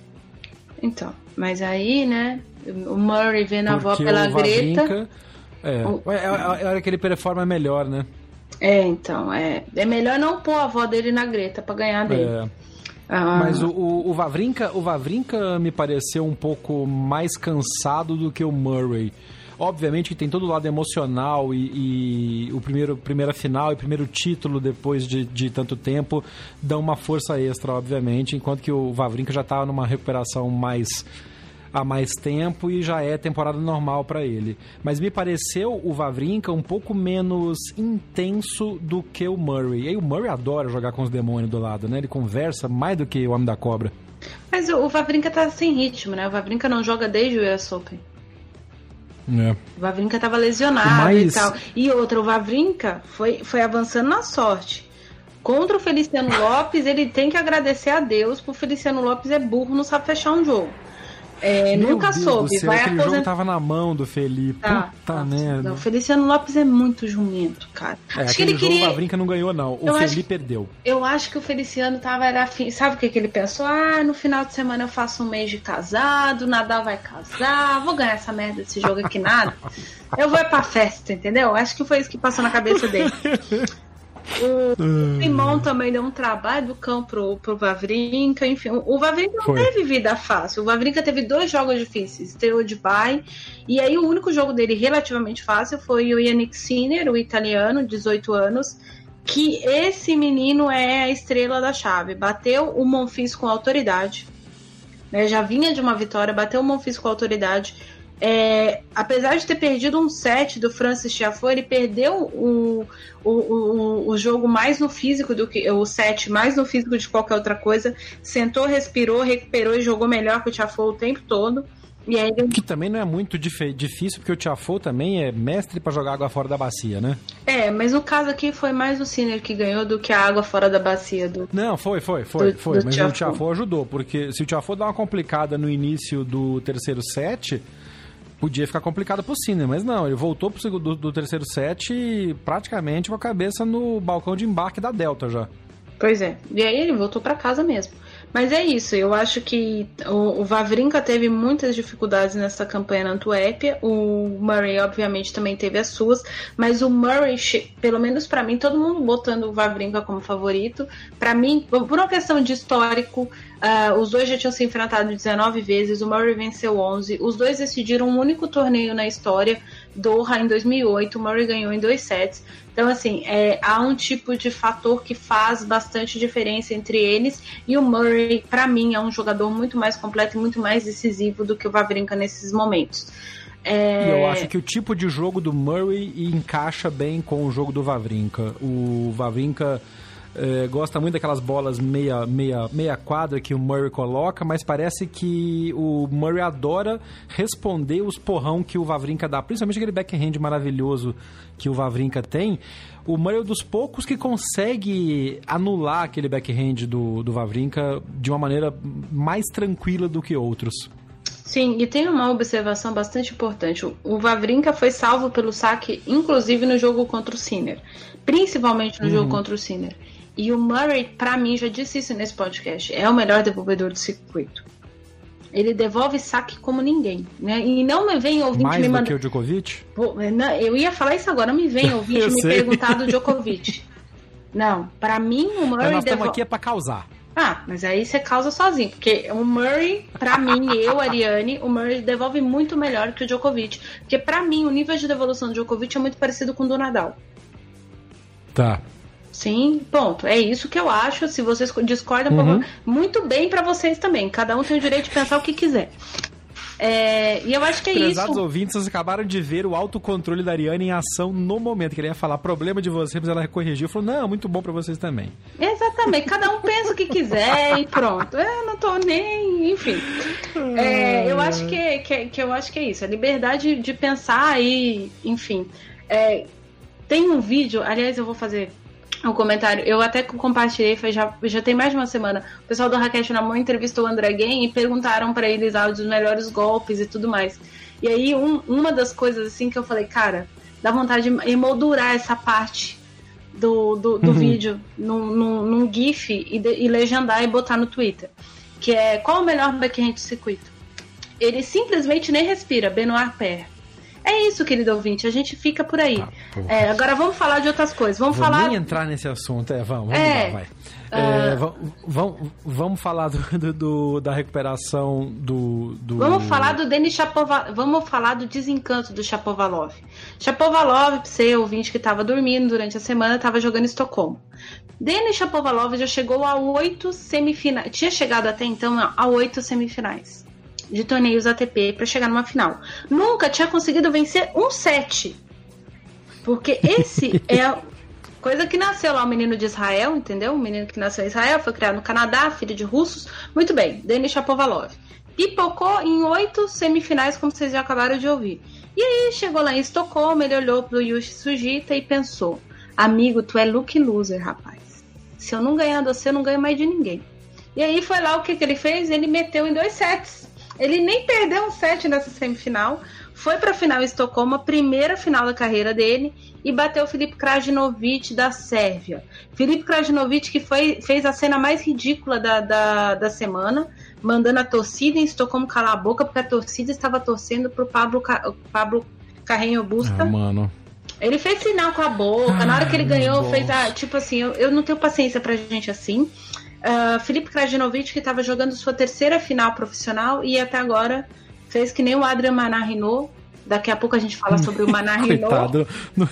Então, mas aí, né, o Murray vendo a avó pela o Wawrinka, Greta... É, o... é a hora que ele performa melhor, né? É, então, é, é melhor não pôr a avó dele na Greta pra ganhar dele. É. Ah. Mas o, o, o, Wawrinka, o Wawrinka me pareceu um pouco mais cansado do que o Murray. Obviamente que tem todo o lado emocional e, e o primeiro, primeira final e primeiro título depois de, de tanto tempo dão uma força extra, obviamente, enquanto que o Wawrinka já está numa recuperação mais há mais tempo e já é temporada normal para ele. Mas me pareceu o Wawrinka um pouco menos intenso do que o Murray. E aí o Murray adora jogar com os demônios do lado, né? Ele conversa mais do que o Homem da Cobra. Mas o Wawrinka tá sem ritmo, né? O Wawrinka não joga desde o U S Open. É. O Wawrinka tava lesionado Mas... e tal. E outra, o Wawrinka foi, foi avançando na sorte. Contra o Feliciano Lopes, ele tem que agradecer a Deus, porque o Feliciano Lopes é burro, não sabe fechar um jogo. É, nunca Deus soube. Do céu, vai aquele aposent... jogo tava na mão do Felipe. Tá, Puta tá, merda. O Feliciano Lopes é muito jumento, cara. É, acho aquele que ele jogo queria... o Wawrinka não ganhou, não. O eu Felipe acho... perdeu. Eu acho que o Feliciano tava... Era afim... Sabe o que, que ele pensou? Ah, no final de semana eu faço um mês de casado, o Nadal vai casar, vou ganhar essa merda desse jogo aqui nada. Eu vou é pra festa, entendeu? Acho que foi isso que passou na cabeça dele. o Simon também deu um trabalho do cão pro, pro Wawrinka, enfim, o Wawrinka não Foi. teve vida fácil, o Wawrinka teve dois jogos difíceis, estreou de bye, e aí o único jogo dele relativamente fácil foi o Jannik Sinner, o italiano, dezoito anos, que esse menino é a estrela da chave, bateu o Monfils com autoridade, né, já vinha de uma vitória, bateu o Monfils com autoridade. É, apesar de ter perdido um set do Francis Tiafoe, ele perdeu o, o, o, o jogo mais no físico do que o set, mais no físico de qualquer outra coisa. Sentou, respirou, recuperou e jogou melhor que o Tiafoe o tempo todo. E aí ele... Que também não é muito dif- difícil, porque o Tiafoe também é mestre para jogar água fora da bacia, né? É, mas no caso aqui foi mais o Sinner que ganhou do que a água fora da bacia do. Não, foi, foi, foi, do, foi. Do mas Tiafoe. o Tiafoe ajudou, porque se o Tiafoe dá uma complicada no início do terceiro set, podia ficar complicado pro Sinner, mas não, ele voltou pro segundo, do, do terceiro set praticamente com a cabeça no balcão de embarque da Delta já. Pois é, e aí ele voltou pra casa mesmo. Mas é isso, eu acho que o, o Wawrinka teve muitas dificuldades nessa campanha na Antuérpia, o Murray obviamente também teve as suas, mas o Murray, pelo menos pra mim, todo mundo botando o Wawrinka como favorito, pra mim, por uma questão de histórico, uh, os dois já tinham se enfrentado dezenove vezes, o Murray venceu onze, os dois decidiram um único torneio na história, Doha em dois mil e oito, o Murray ganhou em dois sets. Então, assim, é, há um tipo de fator que faz bastante diferença entre eles, e o Murray, para mim, é um jogador muito mais completo e muito mais decisivo do que o Wawrinka nesses momentos. É... Eu acho que o tipo de jogo do Murray encaixa bem com o jogo do Wawrinka. O Wawrinka é, gosta muito daquelas bolas meia, meia, meia quadra que o Murray coloca, mas parece que o Murray adora responder os porrão que o Wawrinka dá, principalmente aquele backhand maravilhoso que o Wawrinka tem. O Murray é um dos poucos que consegue anular aquele backhand do, do Wawrinka de uma maneira mais tranquila do que outros. Sim, e tem uma observação bastante importante. O Wawrinka foi salvo pelo saque, inclusive no jogo contra o Sinner, principalmente no uhum. jogo contra o Sinner. E o Murray, pra mim, já disse isso nesse podcast, é o melhor devolvedor do circuito. Ele devolve saque como ninguém, né? E não me vem ouvinte Mais me do manda... que o Djokovic? Pô, não, eu ia falar isso agora, não me vem ouvinte me sei. perguntar do Djokovic. Não, pra mim o Murray... Mas nós estamos devol... aqui é pra causar. Ah, mas aí você causa sozinho, porque o Murray, pra mim, eu, Ariane, o Murray devolve muito melhor que o Djokovic, porque pra mim o nível de devolução do Djokovic é muito parecido com o do Nadal. Tá. Sim, ponto. É isso que eu acho. Se vocês discordam, uhum. muito bem pra vocês também. Cada um tem o direito de pensar o que quiser. É, e eu acho que é Prezados isso. Prezados ouvintes, vocês acabaram de ver o autocontrole da Ariane em ação no momento. Que ele ia falar problema de vocês, mas ela corrigiu e falou, não, muito bom pra vocês também. Exatamente. Cada um pensa o que quiser e pronto. Eu não tô nem... Enfim. É, eu, acho que, que, que eu acho que é isso. A liberdade de pensar e... Enfim. É, tem um vídeo... Aliás, eu vou fazer... um comentário, eu até compartilhei, foi já, já tem mais de uma semana, o pessoal do Raquete na Mão entrevistou o André Guem e perguntaram pra eles áudios dos melhores golpes e tudo mais. E aí um, uma das coisas assim que eu falei, cara, dá vontade de emoldurar essa parte do, do, do uhum. vídeo num, num, num gif e, de, e legendar e botar no Twitter, que é, qual o melhor backhand do circuito? Ele simplesmente nem respira, Benoit Paire. É isso, querido ouvinte, a gente fica por aí. Ah, é, agora vamos falar de outras coisas. Vamos Vou falar. nem entrar nesse assunto, é, vamos, vamos é, lá, vai. É, uh... vamos, vamos falar do, do, do, da recuperação do, do. Vamos falar do Denis Shapovalov. Vamos falar do desencanto do Shapovalov. Shapovalov, pra você, ouvinte que estava dormindo durante a semana, estava jogando em Estocolmo. Denis Shapovalov já chegou a oito semifinais. Tinha chegado até então a oito semifinais de torneios A T P para chegar numa final. Nunca tinha conseguido vencer um set. Porque esse é coisa que nasceu lá, o menino de Israel, entendeu? O menino que nasceu em Israel, foi criado no Canadá, filho de russos. Muito bem, Denis Shapovalov. Pipocou em oito semifinais, como vocês já acabaram de ouvir. E aí, chegou lá em Estocolmo, ele olhou pro Yushi Sugita e pensou, amigo, tu é lucky loser, rapaz. Se eu não ganhar de você, eu não ganho mais de ninguém. E aí foi lá o que, que ele fez? Ele meteu em dois sets. Ele nem perdeu um set nessa semifinal, foi para a final em Estocolmo, a primeira final da carreira dele, e bateu o Filip Krajinovic da Sérvia. Filip Krajinovic que foi, fez a cena mais ridícula da, da, da semana, mandando a torcida em Estocolmo calar a boca, porque a torcida estava torcendo pro Pablo, Pablo Carreño Busta. Ah, mano. Ele fez sinal com a boca, ah, na hora que ele ganhou, bom. fez a. Tipo assim, eu, eu não tenho paciência pra gente assim. Uh, Felipe Krajinovic, que tava jogando sua terceira final profissional e até agora fez que nem o Adrian Manarino. Daqui a pouco a gente fala sobre o Manarino. Coitado.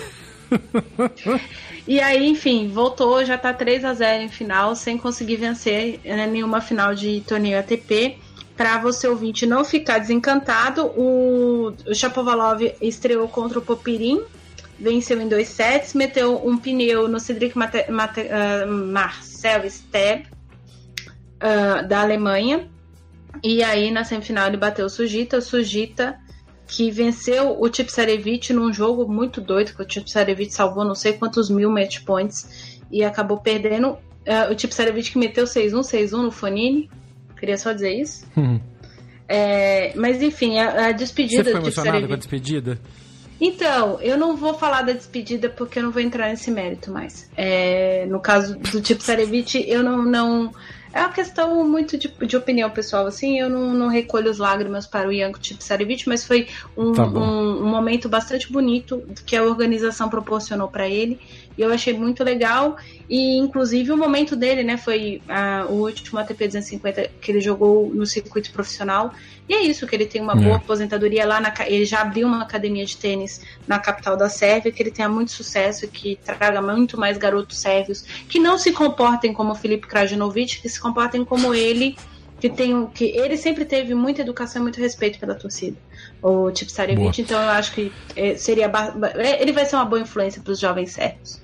E aí, enfim, voltou, já tá três a zero em final, sem conseguir vencer né, nenhuma final de torneio A T P. Para você ouvinte não ficar desencantado, o, o Shapovalov estreou contra o Popirin, venceu em dois sets, meteu um pneu no Cedric Mate, Mate, uh, Marcel Steb, uh, da Alemanha. E aí, na semifinal, ele bateu o Sugita. O Sugita, que venceu o Tipsarevic num jogo muito doido, que o Tipsarevic salvou não sei quantos mil match points e acabou perdendo. Uh, o Tipsarevic que meteu seis a um, seis a um no Fonini. Queria só dizer isso. Uhum. É, mas enfim, a, a despedida Você foi do emocionado com a despedida? Então, eu não vou falar da despedida porque eu não vou entrar nesse mérito mais. É, no caso do Tipsarevic, eu não, não... É uma questão muito de, de opinião pessoal, assim, eu não, não recolho as lágrimas para o Janko Tipsarevic, mas foi um, tá um, um momento bastante bonito que a organização proporcionou para ele, e eu achei muito legal, e inclusive o momento dele, né, foi uh, o último A T P duzentos e cinquenta que ele jogou no circuito profissional, e é isso, que ele tem uma é. boa aposentadoria lá, na, ele já abriu uma academia de tênis na capital da Sérvia, que ele tenha muito sucesso e que traga muito mais garotos sérvios, que não se comportem como o Felipe Krajinovic, que se comportem como ele, que, tem, que ele sempre teve muita educação e muito respeito pela torcida, o Tipsarevic, então eu acho que é, seria ele vai ser uma boa influência para os jovens sérvios.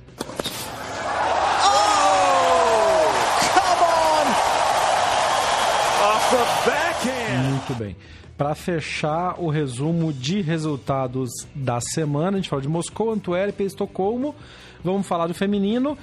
Muito bem. Para fechar o resumo de resultados da semana, a gente fala de Moscou, Antuérpia e Estocolmo. Vamos falar do feminino.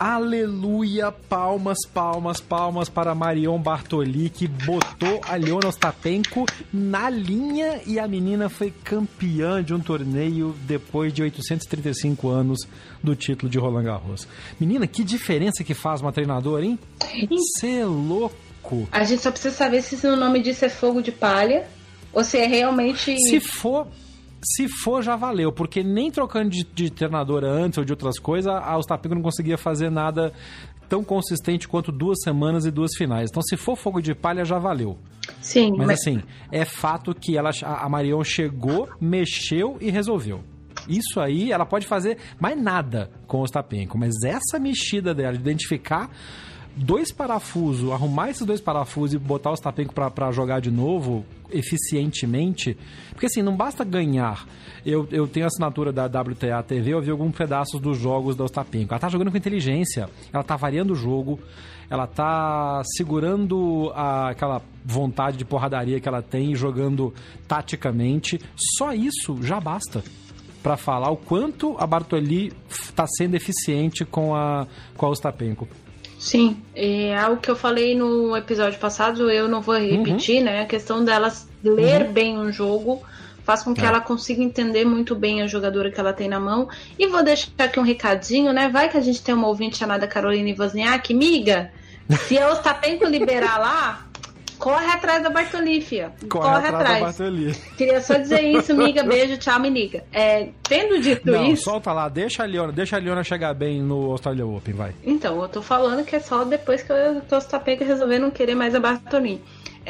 Aleluia, palmas, palmas, palmas para Marion Bartoli, que botou a Alyona Ostapenko na linha e a menina foi campeã de um torneio depois de oitocentos e trinta e cinco anos do título de Roland Garros. Menina, que diferença que faz uma treinadora, hein? Cê é louco. A gente só precisa saber se o nome disso é fogo de palha ou se é realmente... Se for... Se for, já valeu, porque nem trocando de, de treinadora antes ou de outras coisas, a Ostapenko não conseguia fazer nada tão consistente quanto duas semanas e duas finais. Então, se for fogo de palha, já valeu. Sim. Mas, mas... assim, é fato que ela, a Marion chegou, mexeu e resolveu. Isso aí, ela pode fazer mais nada com o Ostapenko, mas essa mexida dela, de identificar dois parafusos, arrumar esses dois parafusos e botar o Ostapenko pra, pra jogar de novo eficientemente, porque assim, não basta ganhar. Eu, eu tenho a assinatura da W T A T V, eu vi alguns pedaços dos jogos da Ostapenko. Ela tá jogando com inteligência, ela tá variando o jogo, ela tá segurando a, aquela vontade de porradaria que ela tem, jogando taticamente. Só isso já basta para falar o quanto a Bartoli tá sendo eficiente com a, com a Ostapenko. Sim, é algo que eu falei no episódio passado, eu não vou repetir, uhum. né? A questão dela ler uhum. bem um jogo faz com que é. ela consiga entender muito bem a jogadora que ela tem na mão. E vou deixar aqui um recadinho, né? Vai que a gente tem uma ouvinte chamada Caroline Wozniak, miga, se a Ostapenko liberar lá, corre atrás da Bartoli, fia. Corre, corre atrás, atrás. da Bartoli. Queria só dizer isso, miga, beijo, tchau, me liga. É, tendo dito não, isso... solta lá, deixa a Alyona, deixa a Alyona chegar bem no Australia Open, vai. Então, eu tô falando que é só depois que eu tô Ostapenko resolver não querer mais a Bartoli.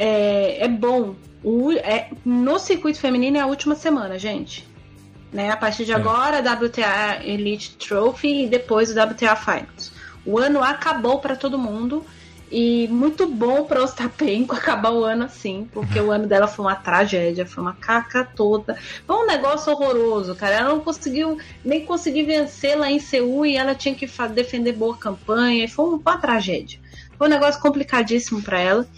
É, é bom. O, é, no circuito feminino é a última semana, gente. Né? A partir de é. agora, a W T A Elite Trophy e depois o W T A Finals. O ano acabou para todo mundo. E muito bom para Ostapenko acabar o ano assim, porque o ano dela foi uma tragédia, foi uma caca toda, foi um negócio horroroso, cara. Ela não conseguiu nem conseguir vencer lá em Seul e ela tinha que defender boa campanha, e foi uma tragédia. Foi um negócio complicadíssimo para ela.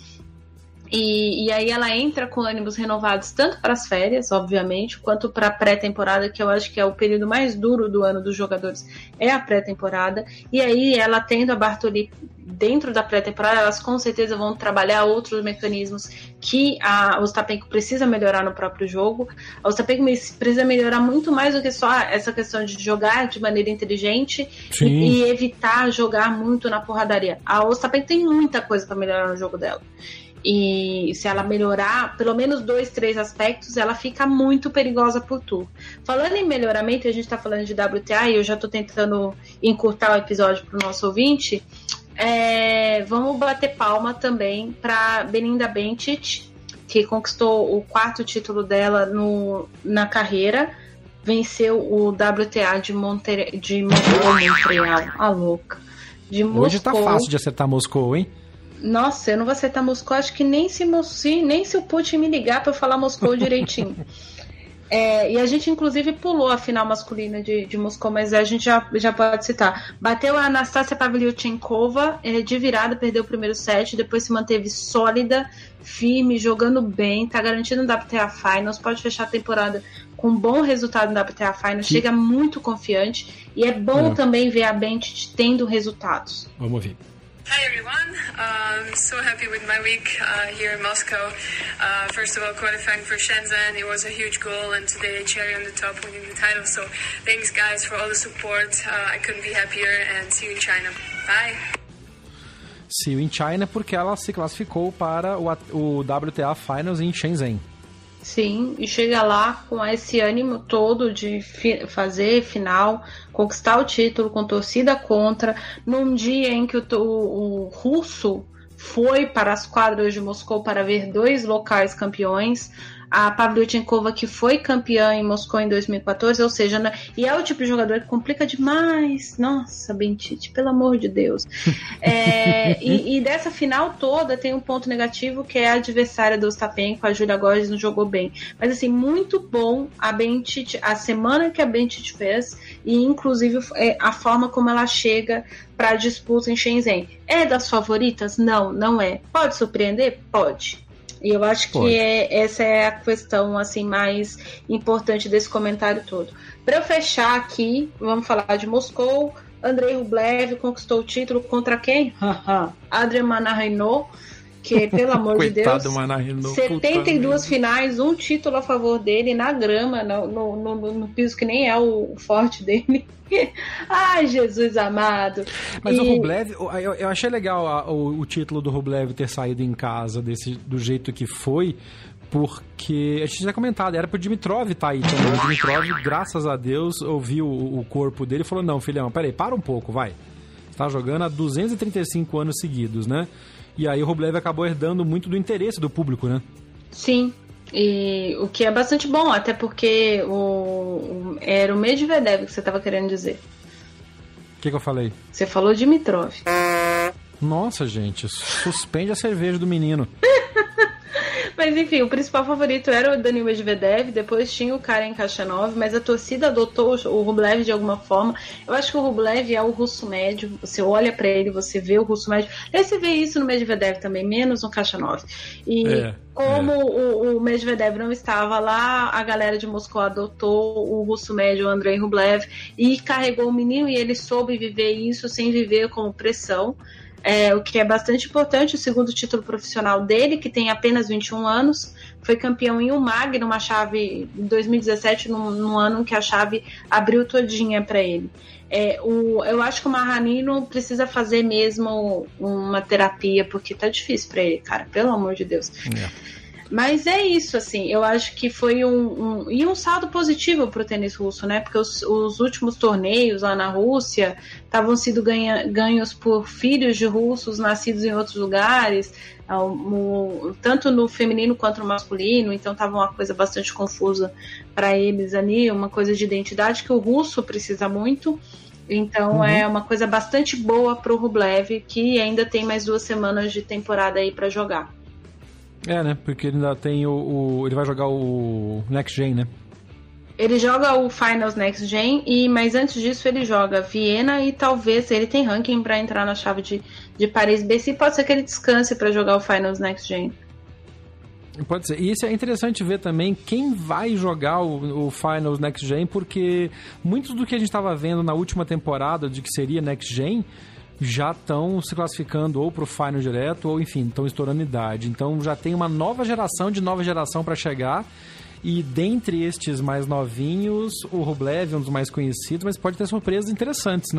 E, e aí ela entra com ânimos renovados tanto para as férias, obviamente, quanto para a pré-temporada, que eu acho que é o período mais duro do ano dos jogadores, é a pré-temporada. E aí ela tendo a Bartoli dentro da pré-temporada, elas com certeza vão trabalhar outros mecanismos que a Ostapenko precisa melhorar no próprio jogo. A Ostapenko precisa melhorar muito mais do que só essa questão de jogar de maneira inteligente e, e evitar jogar muito na porradaria. A Ostapenko tem muita coisa para melhorar no jogo dela. E se ela melhorar pelo menos dois, três aspectos, ela fica muito perigosa pro Tour. Falando em melhoramento, a gente tá falando de W T A e eu já tô tentando encurtar o episódio pro nosso ouvinte. É, vamos bater palma também pra Belinda Bencic, que conquistou o quarto título dela no, na carreira. Venceu o W T A de, Monte, de Montreal, Montreal, a louca. De Moscou. Hoje tá fácil de acertar Moscou, hein? Nossa, eu não vou acertar Moscou, acho que nem se, se, nem se o Putin me ligar pra eu falar Moscou direitinho. É, e a gente, inclusive, pulou a final masculina de, de Moscou, mas a gente já, já pode citar. Bateu a Anastasia Pavlyuchenkova, de virada, perdeu o primeiro set, depois se manteve sólida, firme, jogando bem, tá garantindo no W T A Finals, pode fechar a temporada com um bom resultado no W T A Finals, que... chega muito confiante, e é bom é. também ver a Bencic tendo resultados. Vamos ouvir. Hi everyone, I'm so happy with my week uh, here in Moscow. Uh, first of all, qualifying for Shenzhen, it was a huge goal, and today cherry on the top winning the title. So thanks guys for all the support. Uh, I couldn't be happier, and see you in China. Bye. See you in China porque ela se classificou para o, o W T A Finals em Shenzhen. Sim, e chega lá com esse ânimo todo de fi- fazer final, conquistar o título com torcida contra, num dia em que o, o, o russo foi para as quadras de Moscou para ver dois locais campeões, a Pavlyuchenkova, que foi campeã em Moscou em dois mil e quatorze, ou seja, né, e é o tipo de jogador que complica demais. Nossa, Bencic, pelo amor de Deus. É, e, e dessa final toda tem um ponto negativo, que é a adversária do Ostapenko, a Julia Gorges, não jogou bem. Mas assim, muito bom a Bencic, a semana que a Bencic fez, e inclusive a forma como ela chega para a disputa em Shenzhen. É das favoritas? Não, não é. Pode surpreender? Pode. E eu acho Pode. que é, essa é a questão assim, mais importante desse comentário todo. Para eu fechar aqui, vamos falar de Moscou. Andrei Rublev conquistou o título contra quem? Adrian Manarino, que, pelo amor de Deus, Manarino, setenta e duas finais, um título a favor dele na grama, no, no, no, no piso que nem é o forte dele. Ai, Jesus amado. Mas e... o Rublev, eu, eu achei legal a, o, o título do Rublev ter saído em casa desse, do jeito que foi, porque a gente já comentado, era pro Dimitrov estar aí também. O Dimitrov, graças a Deus, ouviu o, o corpo dele e falou: não, filhão, peraí, para um pouco, vai. Você tá jogando há duzentos e trinta e cinco anos seguidos, né? E aí o Rublev acabou herdando muito do interesse do público, né? Sim. E o que é bastante bom, até porque o, o, era o Medvedev que você estava querendo dizer. O que, que eu falei? Você falou Dimitrov. Nossa, gente, suspende a cerveja do menino. Mas enfim, o principal favorito era o Daniil Medvedev, depois tinha o Karen Khachanov, mas a torcida adotou o Rublev de alguma forma. Eu acho que o Rublev é o russo médio, você olha pra ele, você vê o russo médio. Aí você vê isso no Medvedev também, menos no Khachanov. E é, como é. O, o Medvedev não estava lá, a galera de Moscou adotou o russo médio, o Andrei Rublev, e carregou o menino, e ele soube viver isso sem viver como pressão. É, o que é bastante importante, o segundo título profissional dele, que tem apenas vinte e um anos, foi campeão em Umag, numa chave em dois mil e dezessete, num, num ano que a chave abriu todinha para ele. É, o, eu acho que o Maranhino precisa fazer mesmo uma terapia, porque tá difícil para ele, cara, pelo amor de Deus. É. Mas é isso, assim, eu acho que foi um, um... E um saldo positivo pro tênis russo, né? Porque os, os últimos torneios lá na Rússia estavam sendo ganha, ganhos por filhos de russos nascidos em outros lugares, um, tanto no feminino quanto no masculino, então tava uma coisa bastante confusa para eles ali, uma coisa de identidade que o russo precisa muito. Então uhum. é uma coisa bastante boa pro Rublev, que ainda tem mais duas semanas de temporada aí para jogar. É, né? Porque ele ainda tem o, o... Ele vai jogar o Next Gen, né? Ele joga o Finals Next Gen, e, mas antes disso ele joga Viena e talvez ele tem ranking para entrar na chave de, de Paris-B C. Pode ser que ele descanse para jogar o Finals Next Gen. Pode ser. E isso é interessante ver também quem vai jogar o, o Finals Next Gen, porque muitos do que a gente estava vendo na última temporada de que seria Next Gen já estão se classificando ou para o Final direto, ou enfim, estão estourando idade. Então já tem uma nova geração de nova geração para chegar, e dentre estes mais novinhos, o Rublev é um dos mais conhecidos, mas pode ter surpresas interessantes, né?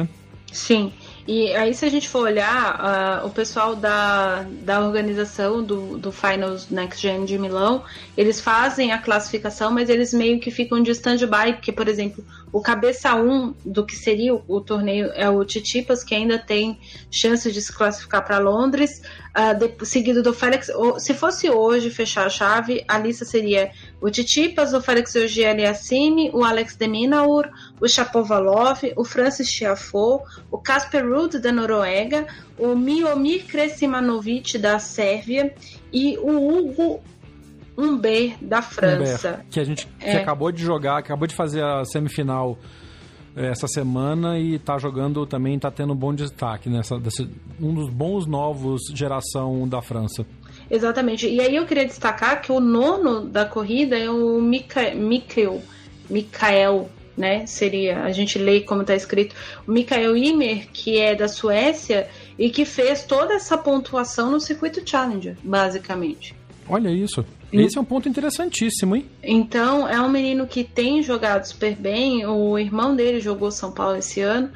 Sim. E aí, se a gente for olhar, uh, o pessoal da, da organização do, do Finals Next Gen de Milão, eles fazem a classificação, mas eles meio que ficam de stand-by, porque, por exemplo, o cabeça um do que seria o, o torneio é o Tsitsipas, que ainda tem chance de se classificar para Londres, uh, de, seguido do Felix. Ou, se fosse hoje fechar a chave, a lista seria o Tsitsipas, o Felix Auger-Aliassime, o Alex de Minaur, o Shapovalov, o Francis Tiafoe, o Casper Ruud da Noruega, o Miomir Krecimanovic da Sérvia e o Hugo Humbert da França. Humbert, que a gente é. que acabou de jogar, acabou de fazer a semifinal essa semana e tá jogando também, tá tendo um bom destaque nessa, desse, um dos bons novos geração da França. Exatamente. E aí eu queria destacar que o nono da corrida é o Mika, Mikael, Mikael, né? Seria, a gente lê como está escrito, o Mikael Ymer, que é da Suécia e que fez toda essa pontuação no circuito Challenger, basicamente. Olha isso. Esse é um ponto interessantíssimo, hein? Então, é um menino que tem jogado super bem. O irmão dele jogou São Paulo esse ano.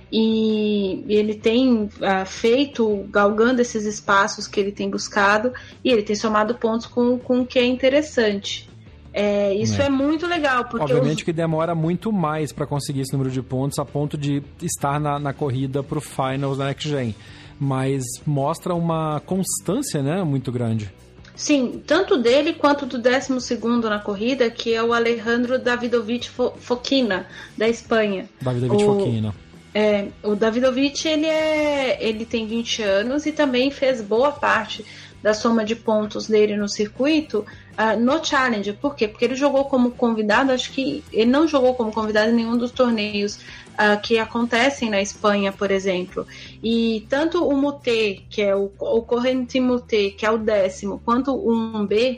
E ele tem uh, feito, galgando esses espaços que ele tem buscado. E ele tem somado pontos com, com o que é interessante. É, isso é. é muito legal. Porque obviamente os... que demora muito mais para conseguir esse número de pontos a ponto de estar na, na corrida para o Finals da Next Gen. Mas mostra uma constância, né, muito grande. Sim, tanto dele quanto do décimo segundo na corrida, que é o Alejandro Davidovich Fokina, da Espanha. Davidovich o, Fokina. É, o Davidovich, ele, é, ele tem vinte anos e também fez boa parte da soma de pontos dele no circuito uh, no Challenger. Por quê? Porque ele jogou como convidado, acho que ele não jogou como convidado em nenhum dos torneios uh, que acontecem na Espanha, por exemplo. E tanto o Mute, que é o, o Corrente Mute, que é o décimo, quanto o Humbert,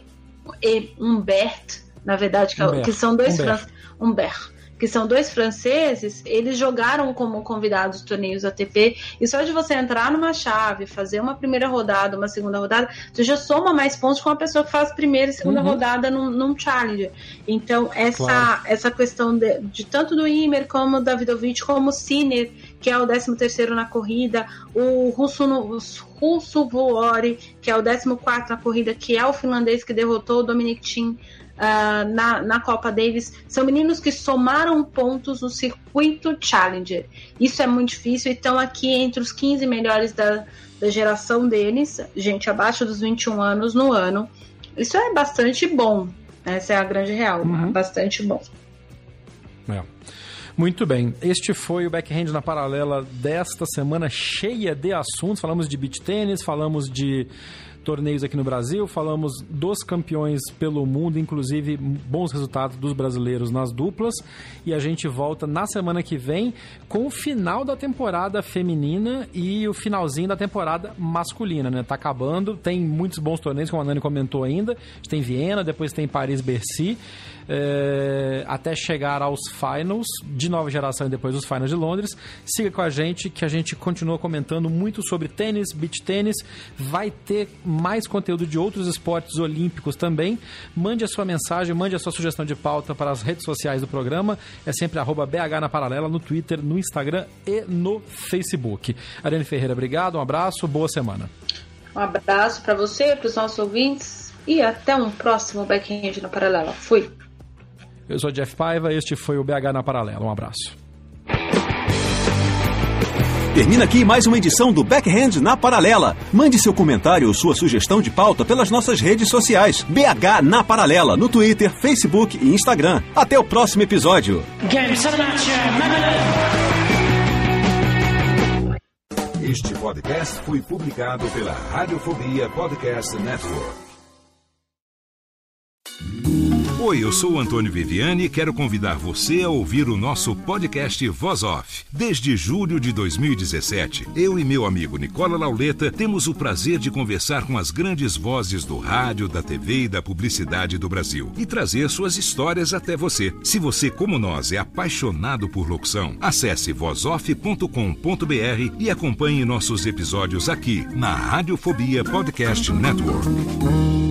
Humbert na verdade, que, é, que são dois franceses, Humbert, que são dois franceses, eles jogaram como convidados torneios A T P, e só de você entrar numa chave, fazer uma primeira rodada, uma segunda rodada, você já soma mais pontos com a pessoa que faz primeira e segunda uhum. rodada num, num Challenger. Então, essa, claro. essa questão de, de tanto do Ymer, como o Davidovich, como o Sinner, que é o décimo terceiro na corrida, o Russo Vuori, que é o décimo quarto na corrida, que é o finlandês que derrotou o Dominic Thiem Uh, na, na Copa Davis, são meninos que somaram pontos no circuito Challenger. Isso é muito difícil, e estão aqui entre os quinze melhores da, da geração deles, gente abaixo dos vinte e um anos no ano. Isso é bastante bom, essa é a grande real, uhum. bastante bom. É. Muito bem, este foi o Backhand na Paralela desta semana, cheia de assuntos. Falamos de beach tênis, falamos de torneios aqui no Brasil, falamos dos campeões pelo mundo, inclusive bons resultados dos brasileiros nas duplas, e a gente volta na semana que vem com o final da temporada feminina e o finalzinho da temporada masculina, né? Tá acabando, tem muitos bons torneios, como a Nani comentou ainda, a gente tem Viena, depois tem Paris-Bercy, é, até chegar aos finals de nova geração e depois os finals de Londres. Siga com a gente, que a gente continua comentando muito sobre tênis, beach tênis, vai ter mais conteúdo de outros esportes olímpicos também. Mande a sua mensagem, mande a sua sugestão de pauta para as redes sociais do programa, é sempre arroba B H na Paralela, no Twitter, no Instagram e no Facebook. Ariane Ferreira, obrigado, um abraço, boa semana. Um abraço para você, para os nossos ouvintes, e até um próximo Backhand na Paralela. Fui! Eu sou Jeff Paiva, este foi o B H na Paralela. Um abraço. Termina aqui mais uma edição do Backhand na Paralela. Mande seu comentário ou sua sugestão de pauta pelas nossas redes sociais. B H na Paralela, no Twitter, Facebook e Instagram. Até o próximo episódio. Este podcast foi publicado pela Radiofobia Podcast Network. Oi, eu sou o Antônio Viviani e quero convidar você a ouvir o nosso podcast Voz Off. Desde julho de dois mil e dezessete, eu e meu amigo Nicola Lauleta temos o prazer de conversar com as grandes vozes do rádio, da T V e da publicidade do Brasil e trazer suas histórias até você. Se você, como nós, é apaixonado por locução, acesse voz off ponto com ponto b r e acompanhe nossos episódios aqui na Radiofobia Podcast Network.